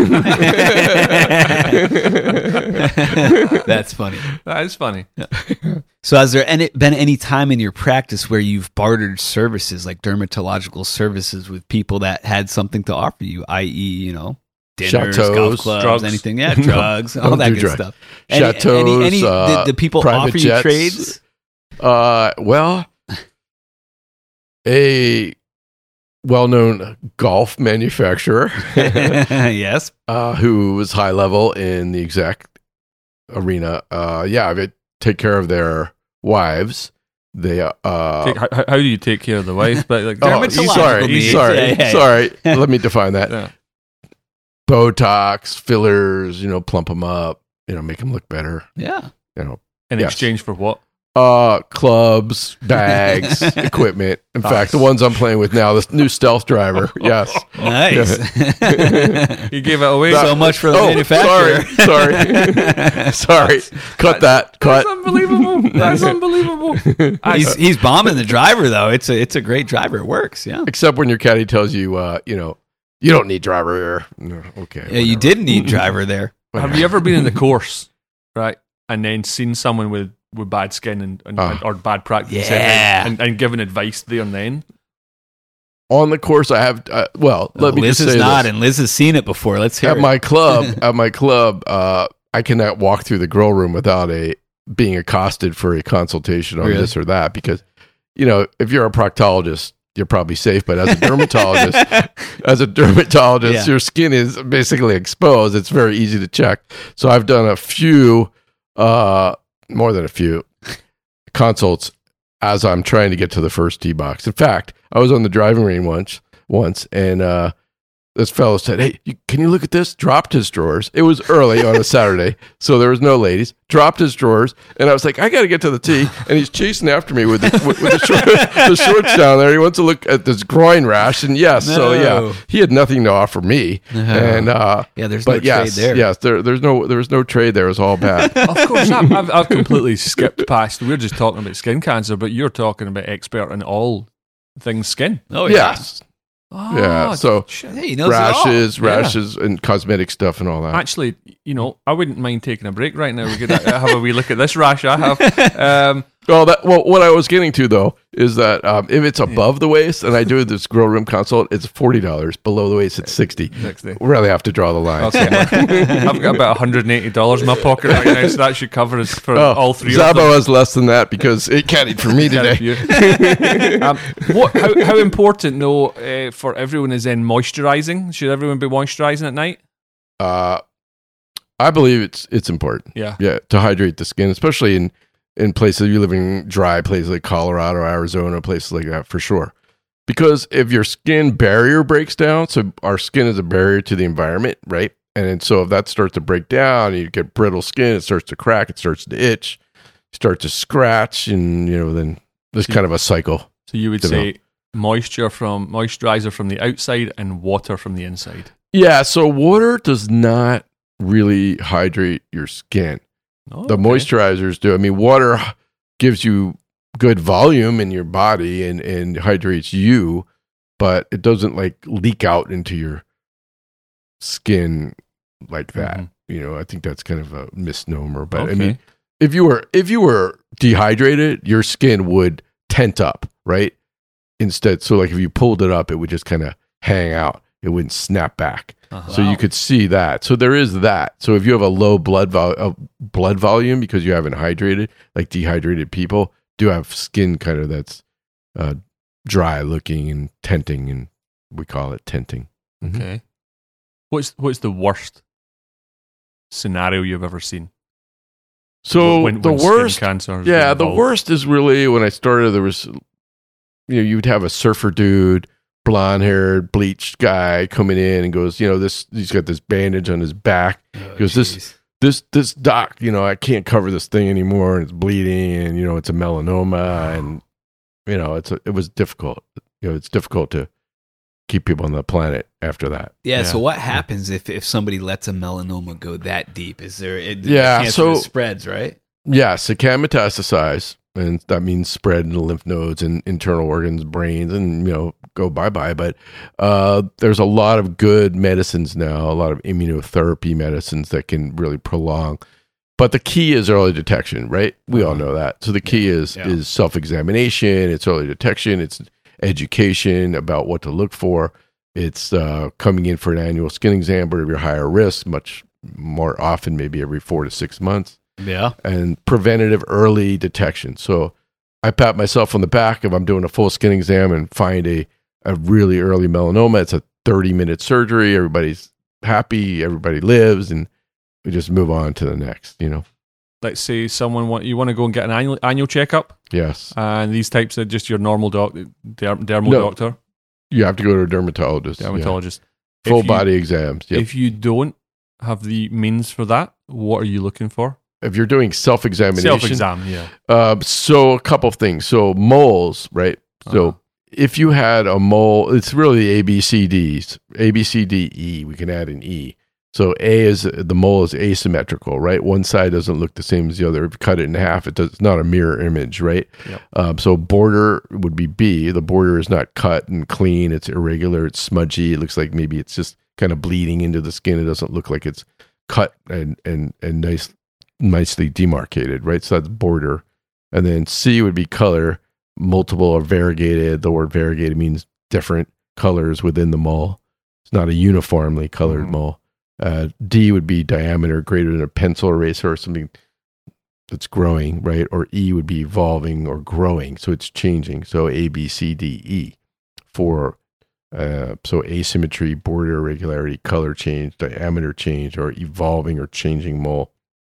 That's funny. That is funny. So, has there any, been any time in your practice where you've bartered services, like dermatological services, with people that had something to offer you, that is, you know, dinners, golf Chateaus, clubs, drugs. anything? Yeah, No, drugs, all don't that do good drugs. stuff. Any, Chateaus, any, any, uh, did the people private offer jets. you trades? Uh, well, a well-known golf manufacturer Yes. uh, who was high level in the exec arena. Uh, yeah, I would take care of their wives. They uh, Take, how, how do you take care of the wife? But like, oh, Dermatological sorry, needs. sorry, Yeah, yeah, yeah. sorry. Let me define that. yeah. Botox, fillers, you know, plump them up, you know, make them look better. Yeah. You know, in Yes. exchange for what? uh, clubs, bags, equipment. In fact, the ones I'm playing with now, this new stealth driver. Yes. Nice. You gave it away. so much for the Oh, manufacturer. sorry, sorry, sorry. Cut that. Cut. That's unbelievable. That's unbelievable. I- he's he's bombing the driver though. It's a it's a great driver. It works. Yeah. Except when your caddy tells you, uh, you know, you don't need driver here. No, okay. Yeah, you whatever. didn't need driver there. have you ever been in the course, right, and then seen someone with, with bad skin and, and Ah. or bad practice Yeah. and, and given advice there and then? On the course, I have. Uh, well, let me Liz just is say not, this. and Liz has seen it before. Let's hear At it. my club, at my club, uh, I cannot walk through the grill room without a being accosted for a consultation on Really? this or that. Because, you know, if you're a proctologist, you're probably safe. But as a dermatologist, as a dermatologist, Yeah. your skin is basically exposed. It's very easy to check. So I've done a few, uh, more than a few consults as I'm trying to get to the first tee box. In fact, I was on the driving range once, once, and uh, this fellow said, "Hey, you, can you look at this?" Dropped his drawers. It was early on a Saturday, so there was no ladies. Dropped his drawers, and I was like, "I got to get to the tee," and he's chasing after me with the, with, with the, short, the shorts down there. He wants to look at this groin rash, and yes, so yeah, No. he had nothing to offer me, and uh, yeah, there's no but yes, trade there. yes, there, there's no, there was no trade there. It was all bad. Of course, I've, I've, I've completely skipped past. We're just talking about skin cancer, but you're talking about expert in all things skin. Oh yeah. Yes, Oh, yeah. So shit. Hey, he knows it all. rashes, Yeah. rashes, and cosmetic stuff and all that. Actually, you know, I wouldn't mind taking a break right now. We could uh, have a wee look at this rash I have. Um, Well, that well, what I was getting to though is that um, if it's above the waist and I do this grill room consult, it's forty dollars. Below the waist, it's sixty. next day. We really have to draw the line. Okay. I've got about one hundred eighty dollars in my pocket right now, so that should cover us for Oh, all three Zabo of them. has less than that because it caddied for me Kind of today. you. um, what, how, how important, though, uh, for everyone is then moisturising? Should everyone be moisturising at night? Uh, I believe it's it's important. Yeah. Yeah, to hydrate the skin, especially in in places you live in dry places like Colorado, Arizona, places like that for sure. Because if your skin barrier breaks down, so our skin is a barrier to the environment, right? And so if that starts to break down, you get brittle skin, it starts to crack, it starts to itch, you start to scratch, and you know then there's kind of a cycle. So you would Develop. say moisture from moisturiser from the outside and water from the inside. Yeah, so water does not really hydrate your skin. Oh, The okay. moisturizers do. I mean, water gives you good volume in your body and, and hydrates you, but it doesn't like leak out into your skin like that. Mm-hmm. You know, I think that's kind of a misnomer. But okay. I mean, if you were if you were dehydrated, your skin would tent up, right? Instead, so like if you pulled it up, it would just kind of hang out. It wouldn't snap back. Uh-huh. So you could see that. So there is that. So if you have a low blood vol- uh, blood volume because you haven't hydrated, like dehydrated people do have skin kind of that's uh, dry looking and tenting, and we call it tenting. Mm-hmm. Okay. What's what's the worst scenario you've ever seen? So when, the when worst, cancer yeah, the worst is really when I started. There was, you know, you would have a surfer dude, blonde haired, bleached guy coming in and goes, you know, this he's got this bandage on his back. Oh, goes, geez. this this this doc, you know, I can't cover this thing anymore, and it's bleeding, and you know, it's a melanoma, and you know, it's a, it was difficult. You know, it's difficult to keep people on the planet after that. Yeah. yeah. So what happens if, if somebody lets a melanoma go that deep? Is there it, yeah? Cancer So spreads, right? Yes, it can metastasize, and that means spread in the lymph nodes and internal organs, brains, and you know, go bye bye. But uh, there's a lot of good medicines now, a lot of immunotherapy medicines that can really prolong. But the key is early detection, right? We all know that. So the key yeah. is yeah. is self examination. It's early detection. It's education about what to look for. It's uh, coming in for an annual skin exam, but if you're higher risk, much more often, maybe every four to six months. Yeah. And preventative early detection. So I pat myself on the back if I'm doing a full skin exam and find a, a really early melanoma. It's a thirty minute surgery. Everybody's happy. Everybody lives. And we just move on to the next, you know. Let's say someone want you want to go and get an annual annual checkup. Yes. And these types are just your normal doc, derm, dermal no, doctor. You have to go to a dermatologist. Dermatologist. Yeah. Full you, body exams. Yep. If you don't have the means for that, what are you looking for? If you're doing self-examination. Self-exam, yeah. Uh, so a couple of things. So moles, right? So uh-huh. if you had a mole, it's really A, B, C, Ds. A, B, C, D, E. We can add an E. So A is, the mole is asymmetrical, right? One side doesn't look the same as the other. If you cut it in half, it does, it's not a mirror image, right? Yep. Um, so border would be B. The border is not cut and clean. It's irregular. It's smudgy. It looks like maybe it's just kind of bleeding into the skin. It doesn't look like it's cut and and and nice, nicely demarcated, right? So that's border. And then C would be color, multiple or variegated. The word variegated means different colors within the mole. It's not a uniformly colored mm-hmm. mole. Uh, D would be diameter greater than a pencil eraser or something that's growing, right? Or E would be evolving or growing, so it's changing. So A, B, C, D, E for uh, so asymmetry, border irregularity, color change, diameter change, or evolving or changing mole.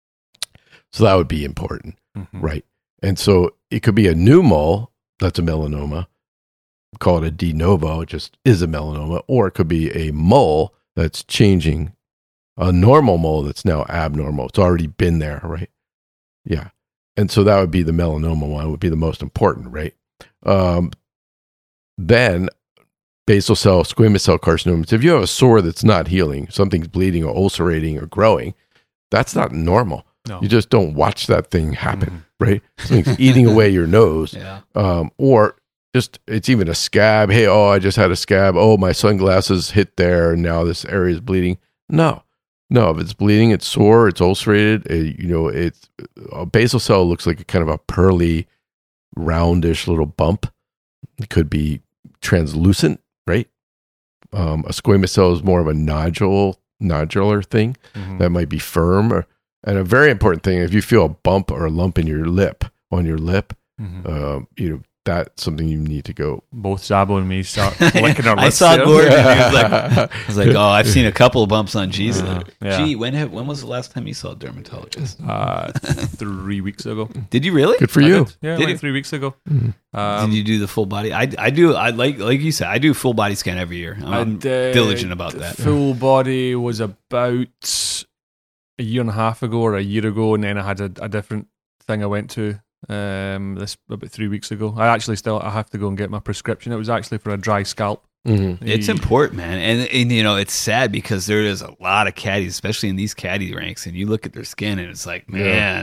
So that would be important, mm-hmm. right? And so it could be a new mole that's a melanoma, call it a de novo, it just is a melanoma, or it could be a mole that's changing. A normal mole that's now abnormal. It's already been there, right? Yeah. And so that would be the melanoma one, would be the most important, right? Um, then basal cell, squamous cell carcinomas. If you have a sore that's not healing, something's bleeding or ulcerating or growing, that's not normal. No. You just don't watch that thing happen, mm-hmm. right? Something's eating away your nose. Yeah. Um, or just, it's even a scab. Hey, oh, I just had a scab. Oh, my sunglasses hit there and now this area is bleeding. No. No, if it's bleeding, it's sore, it's ulcerated. It, you know, it's a basal cell looks like a kind of a pearly, roundish little bump. It could be translucent, right? Um, a squamous cell is more of a nodule, nodular thing mm-hmm. that might be firm. Or, and a very important thing, if you feel a bump or a lump in your lip, on your lip, mm-hmm. um, you know, that's something you need to go. Both Zabo and me start licking our lips. I saw there. Gordon. And he was like, I was like, oh, I've seen a couple of bumps on G's. Uh, yeah. Gee, when have, when was the last time you saw a dermatologist? Uh, three weeks ago. Did you really? Good for I you. Did. Yeah, did like you? three weeks ago. Mm-hmm. Um, did you do the full body? I, I do. I like like you said. I do full body scan every year. I'm diligent about that. Full body was about a year and a half ago or a year ago, and then I had a, a different thing I went to. Um, this about three weeks ago. I actually still I have to go and get my prescription. It was actually for a dry scalp. Mm-hmm. It's important, man, and and you know it's sad because there is a lot of caddies, especially in these caddy ranks, and you look at their skin and it's like, man,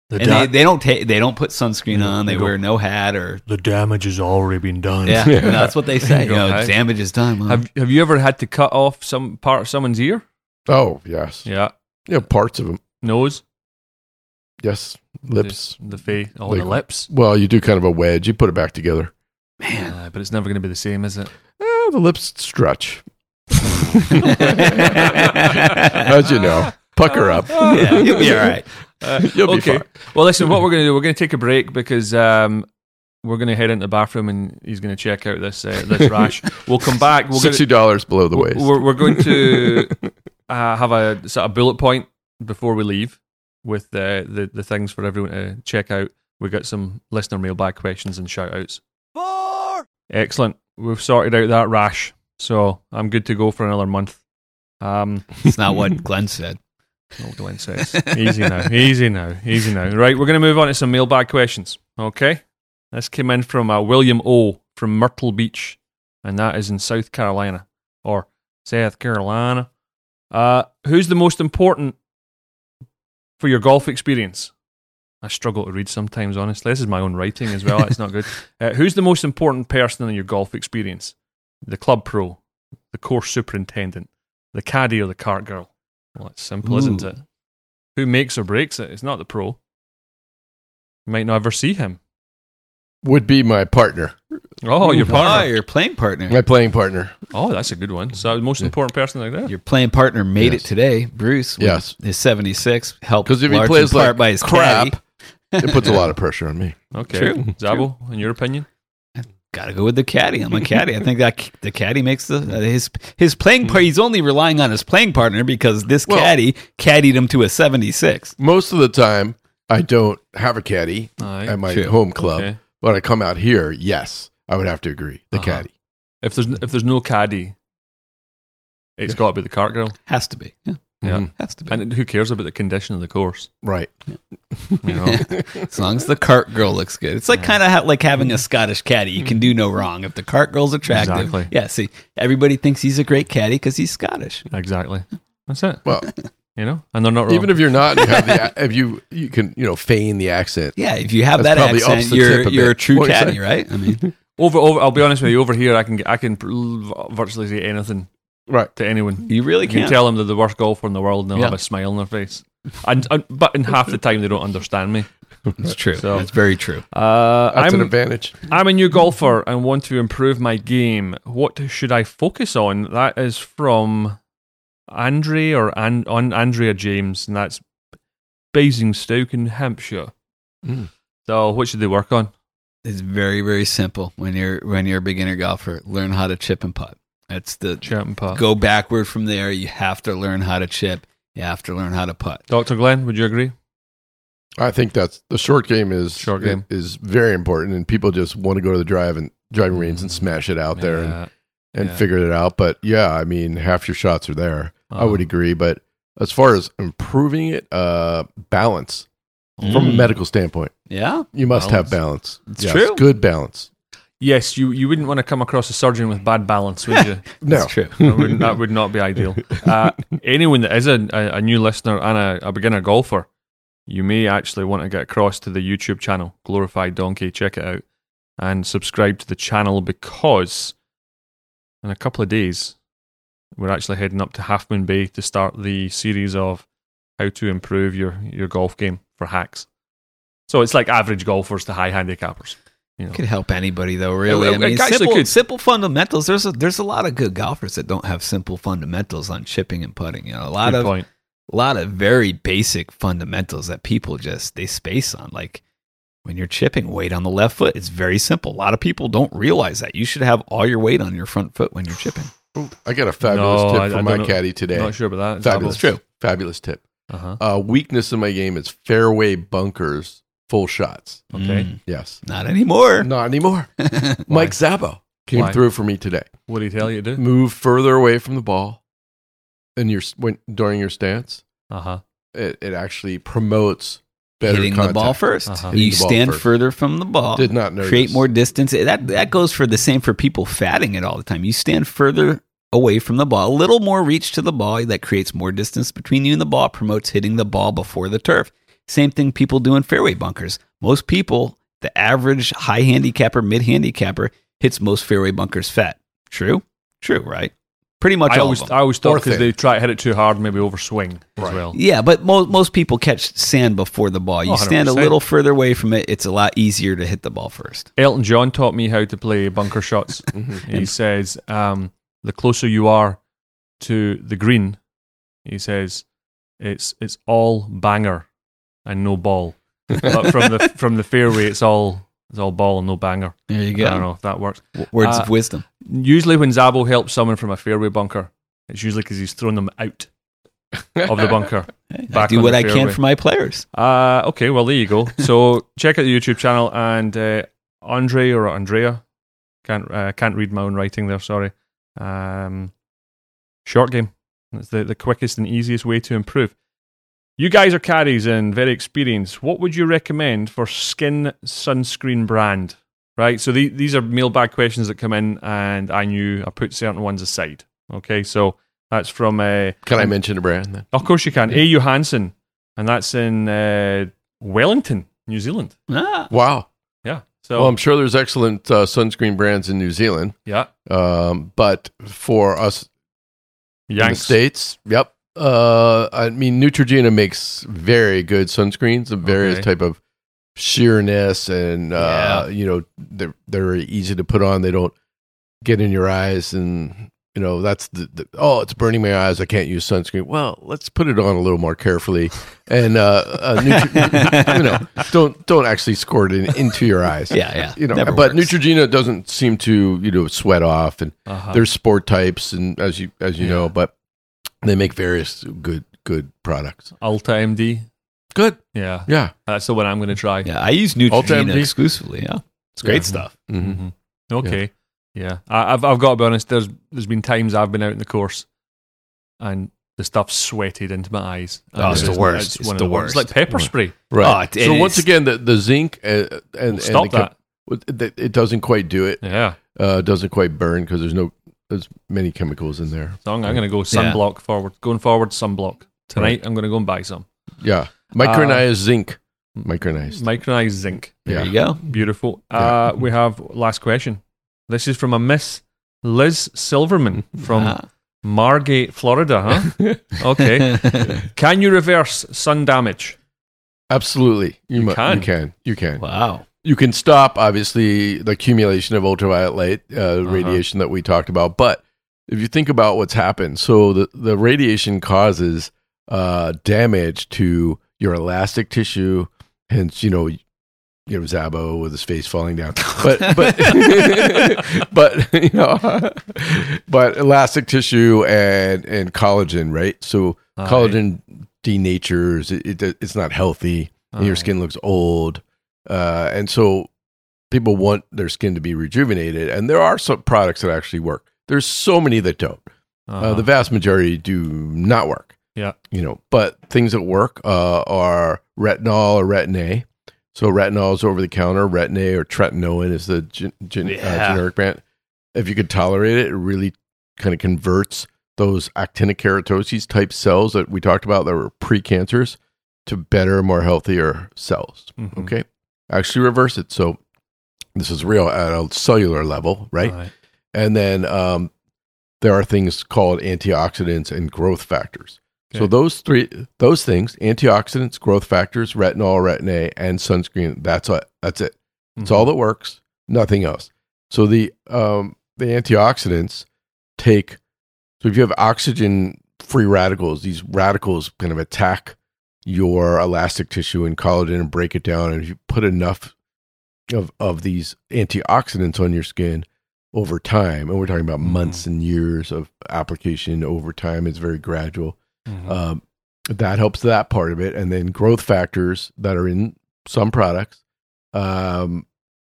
The and da- they, they don't take they don't put sunscreen on. They They go- wear no hat or the damage has already been done. yeah. Yeah. That's what they say. You You go, know, hey. damage is done. Well, Have Have you ever had to cut off some part of someone's ear? Oh, yes. Yeah, Yeah, parts of them. nose, Yes. Lips. the, the face, oh, Like- the lips. Well, you do kind of a wedge. You put it back together. man. Uh, but it's never going to be the same, is it? Eh, the lips stretch. As you know. Pucker up. Yeah, you'll be all right. You'll be okay. fine. Well, listen, what we're going to do, we're going to take a break because um, we're going to head into the bathroom and he's going to check out this uh, this rash. We'll come back. We're Sixty dollars below the waist. We're, we're going to uh, have a sort of bullet point before we leave with uh, the the things for everyone to check out. We got some listener mailbag questions and shout outs. Four. Excellent. We've sorted out that rash, so I'm good to go for another month. Um, It's not what Glenn said. no, Glenn says. Easy now, easy now, easy now. Right, we're going to move on to some mailbag questions. Okay, this came in from uh, William O from Myrtle Beach, and that is in South Carolina or South Carolina. Uh, who's the most important for your golf experience? I struggle to read sometimes, honestly. This is my own writing as well. It's not good. Uh, who's the most important person in your golf experience? The club pro, the course superintendent, the caddy, or the cart girl? Well, it's simple, isn't Ooh. it? Who makes or breaks it? It's not the pro. You might not ever see him. Would be my partner. Oh, your Oh, partner. your playing partner. My playing partner. Oh, that's a good one. So the most important person like that. Your playing partner made Yes. it today, Bruce. with Yes. his seventy-six helped Because if he large plays in part like by his crap, caddy. it puts a lot of pressure on me. Okay. True. Zabo, in your opinion? Got to go with the caddy. I'm a caddy. I think that the caddy makes the uh, his his playing part. He's only relying on his playing partner because this Well- caddy caddied him to a seventy-six. Most of the time, I don't have a caddy Aye. at my True. home club. Okay. When I come out here, yes, I would have to agree. The Uh-huh. caddy. If there's if there's no caddy, it's got to be the cart girl. Has to be. Yeah, Yeah. Mhm. has to be. And who cares about the condition of the course? Right. You know? As long as the cart girl looks good. It's like kind of ha- like having a Scottish caddy. You can do no wrong if the cart girl's attractive. Exactly. Yeah. See, everybody thinks he's a great caddy because he's Scottish. Exactly. That's it. Well, You know? And they're not wrong. even if you're not, you have the, if you you can you know feign the accent. Yeah, if you have That's that probably ups accent, the you're tip a you're a bit. true What do you caddy, say? right? I mean, over over I'll be honest with you, over here I can I can virtually say anything Right. to anyone. you really You can can. tell them they're the worst golfer in the world and they'll Yeah. have a smile on their face. And, and but in half the time they don't understand me. It's true. So- That's very true. Uh, That's I'm an advantage. I'm a new golfer and want to improve my game. What should I focus on? That is from Andre or An- on Andrea James, and that's Basingstoke in Hampshire. Mm. So, what should they work on? It's very very simple when you're when you're a beginner golfer. Learn how to chip and putt. That's the Chip and putt. go backward from there. You have to learn how to chip. You have to learn how to putt. Doctor Glenn, would you agree? I think that's the short game is Short game. is very important, and people just want to go to the drive and driving range and smash it out there and, Yeah. and yeah. figure it out. But yeah, I mean, half your shots are there. I would Uh-huh. agree. But as far as improving it, uh, balance from a Mm. medical standpoint, Yeah, you must Balance. have balance. It's Yes, true. good balance. Yes, you, you wouldn't want to come across a surgeon with bad balance, would you? No, that's true. that, would, that would not be ideal. Uh, anyone that is a, a, a new listener and a, a beginner golfer, you may actually want to get across to the YouTube channel, Glorified Donkey. Check it out and subscribe to the channel because in a couple of days, we're actually heading up to Half Moon Bay to start the series of how to improve your, your golf game for hacks. So it's like average golfers to high handicappers. You know. Could help anybody though. Really, It- I it mean, actually simple, could. simple fundamentals. There's a there's a lot of good golfers that don't have simple fundamentals on chipping and putting. You know, a lot Good of point. a lot of very basic fundamentals that people just they space on. Like when you're chipping, weight on the left foot. It's very simple. A lot of people don't realize that you should have all your weight on your front foot when you're chipping. I got a fabulous No, tip I- I from don't my know. caddy today. Not sure about that. Fabulous. True. Fabulous tip. Uh-huh. Uh, weakness in my game is fairway bunkers, full shots. Okay. Mm, Yes. not anymore. Not anymore. Mike Zabo came Why? through for me today. What did he tell you to do? Move further away from the ball in your when during your stance. Uh-huh. It, it actually promotes better Hitting contact. the ball 1st Uh-huh. You Hitting the ball stand first. further from the ball. Did not notice. Create more distance. That that goes for the same for people fatting it all the time. You stand further away from the ball, a little more reach to the ball. That creates more distance between you and the ball. Promotes hitting the ball before the turf. Same thing people do in fairway bunkers. Most people, the average high handicapper, mid handicapper, hits most fairway bunkers fat. True? True, right? Pretty much I all always, of them. I always thought Or because thin. they try to hit it too hard, maybe overswing as Right. well. Yeah, but mo- most people catch sand before the ball. You Oh, stand a one hundred percent. little further away from it, it's a lot easier to hit the ball first. Elton John taught me how to play bunker shots. He says, um, the closer you are to the green, he says, it's it's all banger and no ball. But from the from the fairway, it's all it's all ball and no banger. There you I go. don't know if that works. W- Words Uh, of wisdom. Usually when Zabo helps someone from a fairway bunker, it's usually because he's thrown them out of the bunker. I back do on what the I can fairway. for my players. Uh, okay, well, there you go. So check out the YouTube channel, and uh, Andre or Andrea, can't uh, can't read my own writing there, sorry. Um, short game. It's the, the quickest and easiest way to improve. You guys are caddies and very experienced. What would you recommend for skin sunscreen brand? Right, so the, these are mailbag questions that come in, and I knew I put certain ones aside. Okay, so that's from... Uh, Can I mention a brand then? Of course you can. A. Johansson, and that's in uh, Wellington, New Zealand. Ah, Wow. Yeah. So Well, I'm sure there's excellent uh, sunscreen brands in New Zealand, yeah, um, but for us in the Yanks. States, yep. Uh, I mean, Neutrogena makes very good sunscreens of various Okay. type of sheerness, and uh, Yeah. you know they're they're easy to put on. They don't get in your eyes, and you know that's the, the oh, it's burning my eyes. I can't use sunscreen. Well, let's put it on a little more carefully, and uh, uh, Neutro- you know, don't don't actually squirt it into your eyes. yeah, yeah. You know, Never but works. Neutrogena doesn't seem to you know sweat off, and Uh-huh. there's sport types, and as you as you Yeah. know, but they make various good good products. Ulta M D. Good, Yeah, yeah. that's the one I'm going to try. Yeah, I use Ulta Neutrogena M D? exclusively. Yeah, it's great Yeah. stuff. hmm Mhm. Okay. Yeah, I, I've I've got to be honest. There's there's been times I've been out in the course, and the stuff sweated into my eyes. Oh, it's the just- worst. It's one of the It's like worst. pepper spray. Right. Oh, it- so it once is- again, the the zinc uh, and, and Stop the, that. It, it doesn't quite do it. Yeah. Uh, doesn't quite burn because there's no there's many chemicals in there. So I'm, I'm going to go sunblock forward. Going forward, sunblock. Tonight, I'm going to go and buy some. Yeah, micronized zinc. Micronized. Micronized zinc. There Yeah. you go. Beautiful. Uh, we have last question. This is from a Miss Liz Silverman from Ah. Margate, Florida, huh? Okay. Can you reverse sun damage? Absolutely, you, You mu- can. You can. You can. Wow. You can stop obviously the accumulation of ultraviolet light uh, radiation that we talked about, but if you think about what's happened, so the the radiation causes uh, damage to your elastic tissue, hence you know. You know, Zabo with his face falling down, but but but you know, but elastic tissue and and collagen, right? So Aye. collagen denatures; it, it it's not healthy, and your Aye. skin looks old, uh, and so people want their skin to be rejuvenated. And there are some products that actually work. There's so many that don't. Uh-huh. Uh, the vast majority do not work. Yeah. You know, but things that work uh, are retinol or retin-A. So retinol is over the counter. Retin-A or tretinoin is the gen- gen- uh, Yeah. generic brand. If you could tolerate it, it really kind of converts those actinic keratoses type cells that we talked about that were precancers to better, more healthier cells. Mhm. Okay. Actually reverse it. So this is real at a cellular level, right? Aye. And then um, there are things called antioxidants and growth factors. So Okay. those three, those things, antioxidants, growth factors, retinol, retin-A, and sunscreen, that's it. That's it. It's Mhm. all that works, nothing else. So the um, the antioxidants take, so if you have oxygen free radicals, these radicals kind of attack your elastic tissue and collagen and break it down. And if you put enough of, of these antioxidants on your skin over time, and we're talking about Mhm. months and years of application over time, it's very gradual. Mhm. Um, that helps that part of it. And then growth factors that are in some products um,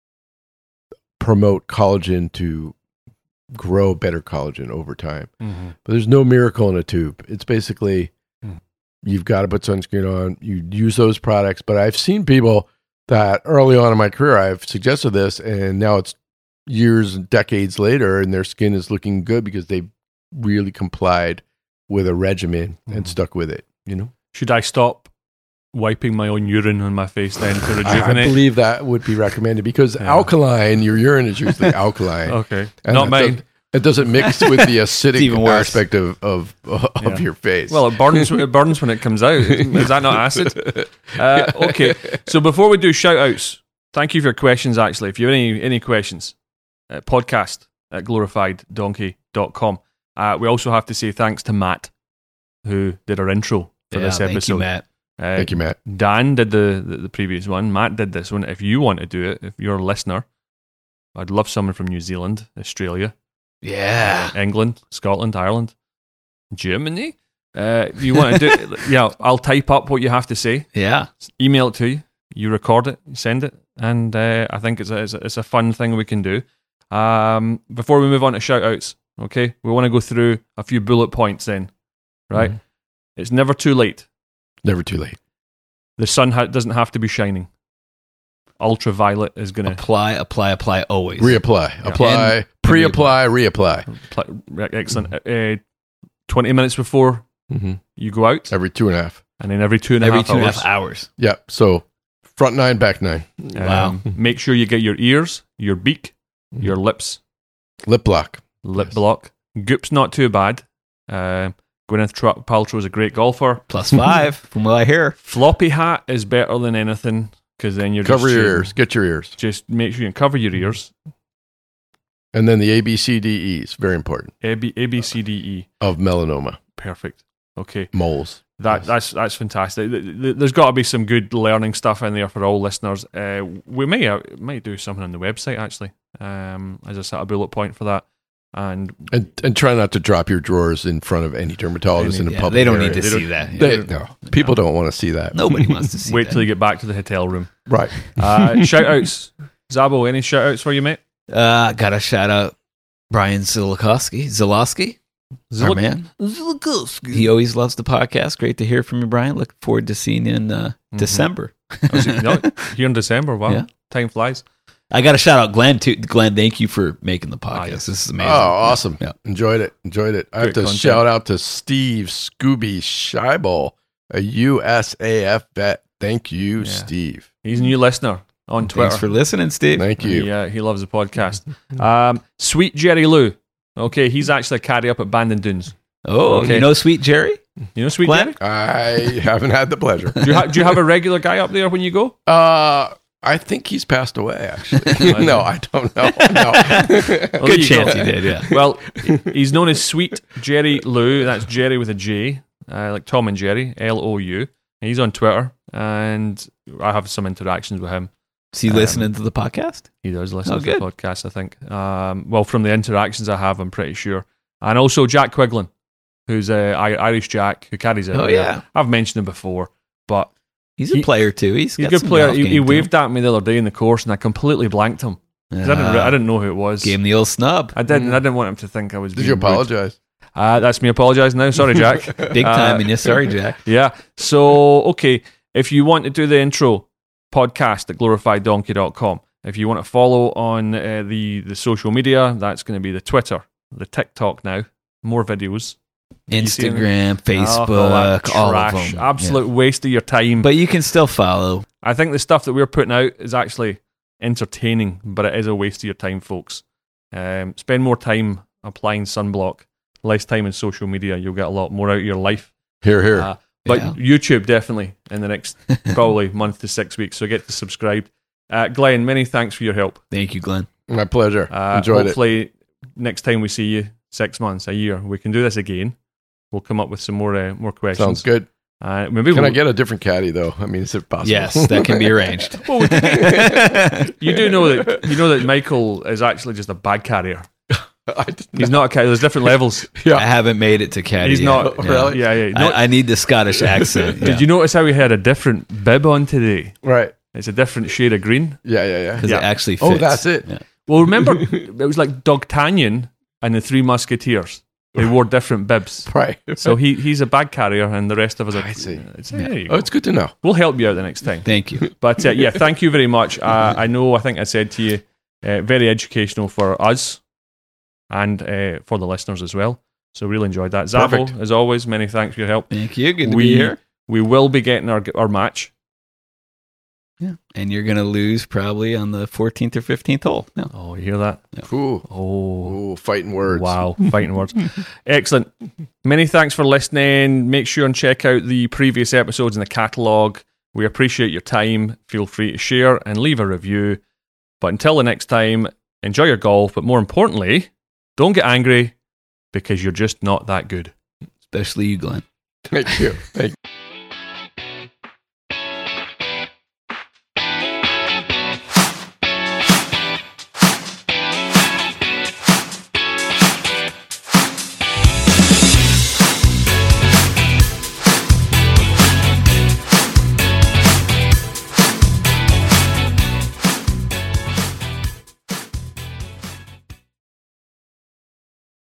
promote collagen to grow better collagen over time. Mhm. But there's no miracle in a tube. It's basically Mm. you've got to put sunscreen on, you use those products. But I've seen people that early on in my career, I've suggested this, and now it's years and decades later, and their skin is looking good because they really complied with a regimen and Mhm. stuck with it, you know? Should I stop wiping my own urine on my face then to I, I rejuvenate. believe that would be recommended because Yeah. alkaline, your urine is usually alkaline. Okay, And not it mine. doesn't- It doesn't mix with the acidic even worse. aspect of of, of Yeah. your face. Well, it burns. It burns when it comes out. Is that not acid? Uh, okay. So before we do shout outs, thank you for your questions. Actually, if you have any any questions, uh, podcast at glorified donkey dot com. Uh, we also have to say thanks to Matt, who did our intro for Yeah, this thank episode. you, Matt. Uh, Thank you, Matt. Dan did the, the the previous one. Matt did this one. If you want to do it, if you're a listener, I'd love someone from New Zealand, Australia, Yeah. uh, England, Scotland, Ireland, Germany. Uh, if you want to do it, yeah, I'll type up what you have to say, Yeah. email it to you, you record it, you send it, and uh, I think it's a, it's a it's a fun thing we can do. Um, before we move on to shout outs, okay, we want to go through a few bullet points then, right? Mhm. It's never too late. Never too late. The sun ha- doesn't have to be shining. Ultraviolet is going to Apply, apply, apply always. Reapply. Apply. And- Pre-apply. Reapply. pl- excellent. Uh, twenty minutes before Mm-hmm. you go out, Every two and a half. and then every two and a half Every two and a hours. half hours. Yep. So front nine, back nine. Um, Wow. Make sure you get your ears, your beak, your lips, Lip block. lip Yes. block. Goop's not too bad. Uh, Gwyneth Tra- Paltrow is a great golfer. Plus five, from what I hear. Floppy hat is better than anything because then you're Cover just your shooting- ears. Get your ears. Just make sure you cover your ears. And then the A, B, C, D, E is very important. A, B, A, B, C, D, E. Of melanoma. Perfect. Okay. Moles. That Yes. that's that's fantastic. Th- th- There's got to be some good learning stuff in there for all listeners. Uh, we may uh, might do something on the website actually, um, as a sort of bullet point for that. And And, and try not to drop your drawers in front of any dermatologist in a Yeah, public they don't area. need to They see don't- that. They- Yeah. no, people don't want to see that. Nobody wants to see wait that. till you get back to the hotel room. Right. Uh, shout outs, Zabo. Any shout outs for you, mate? Uh, gotta shout out Brian Zilakowski. Zilowski, our Zil- man. He always loves the podcast. Great to hear from you, Brian. Looking forward to seeing you in uh, Mhm. December. Was it- no, here in December. Wow, Yeah. time flies. I got to shout out Glenn too. Glenn, thank you for making the podcast. Ah, yes. This is Oh, amazing. awesome. Yeah. Enjoyed it. Enjoyed it. I have Great to content. shout out to Steve Scooby Scheibel, a U S A F vet. Thank you, Yeah. Steve. He's a new listener on Twitter. Thanks for listening, Steve. Thank you. He, uh, he loves the podcast. Um, Sweet Jerry Lou. Okay, he's actually a caddy up at Bandon Dunes. Oh, Okay. you know Sweet Jerry? You know Sweet Glenn? Jerry? I haven't had the pleasure. Do you, ha- do you have a regular guy up there when you go? Uh, I think he's passed away, actually. no, I don't know. No. Well, there Good you chance go. he did, yeah. Well, he's known as Sweet Jerry Lou. That's Jerry with a J, uh, like Tom and Jerry, L O U. He's on Twitter, and I have some interactions with him. Is he Um, listening to the podcast? He does listen Oh, to good. the podcast, I think. Um, well, from the interactions I have, I'm pretty sure. And also Jack Quiglin, who's uh, I- Irish Jack, who carries it. Oh, yeah. I've mentioned him before, but He's a he- player too. He's, he's a got good some player. golf He, game he to waved at me the other day in the course, and I completely blanked him. him. 'Cause I didn't, re- Ah, I didn't know who it was. Gave him the old snub. I didn't. Mm. I didn't want him to think I was. Did you being rude. apologize? Uh, that's me apologising now. Sorry, Jack. Big Uh, time in you. Sorry, Jack. Yeah. So, okay, if you want to do the intro, podcast at glorified donkey dot com. If you want to follow on uh, the, the social media, that's going to be the Twitter, the TikTok now, more videos. You see them? Instagram, Oh, that Facebook, all of trash. them. Absolute Yeah. waste of your time. But you can still follow. I think the stuff that we're putting out is actually entertaining, but it is a waste of your time, folks. Um, spend more time applying sunblock, less time in social media. You'll get a lot more out of your life. Here, here. Uh, but Yeah. YouTube definitely in the next probably month to six weeks. So get to subscribe. Uh, Glenn, many thanks for your help. Thank you, Glenn. My pleasure. Uh, Enjoyed it. hopefully, next time we see you, six months, a year, we can do this again. We'll come up with some more uh, more questions. Sounds good. Uh, maybe Can we'll, I get a different caddy, though? I mean, is it possible? Yes, that can be arranged. Well, we you do know that you know that Michael is actually just a bag carrier. I did He's not a carrier. There's different levels. I haven't made it to caddy. He's yet. not Yeah. really? Yeah, yeah. No- I, I need the Scottish accent. Did you notice how he had a different bib on today? Right. It's a different shade of green. Yeah, yeah, yeah. Because Yeah. it actually fits. Oh, that's it. Yeah. Well, remember, it was like D'Artagnan and the Three Musketeers. They wore different bibs. Right. So he he's a bag carrier, and the rest of us are. I see. It's, there you Oh, go. it's good to know. We'll help you out the next time. Thank you. But uh, yeah, thank you very much. Uh, I know, I think I said to you, uh, very educational for us and uh, for the listeners as well. So really enjoyed that. Zabo, Perfect. as always, many thanks for your help. Thank you. Good to We be here. We will be getting our our match. Yeah, and you're gonna lose probably on the fourteenth or fifteenth hole. No. Oh, you hear that? Ooh. Oh, Ooh, fighting words. wow, fighting words. Excellent. Many thanks for listening. Make sure and check out the previous episodes in the catalogue. We appreciate your time. Feel free to share and leave a review. But until the next time, enjoy your golf, but more importantly, don't get angry because you're just not that good. Especially you, Glenn. Thank you. Thank you.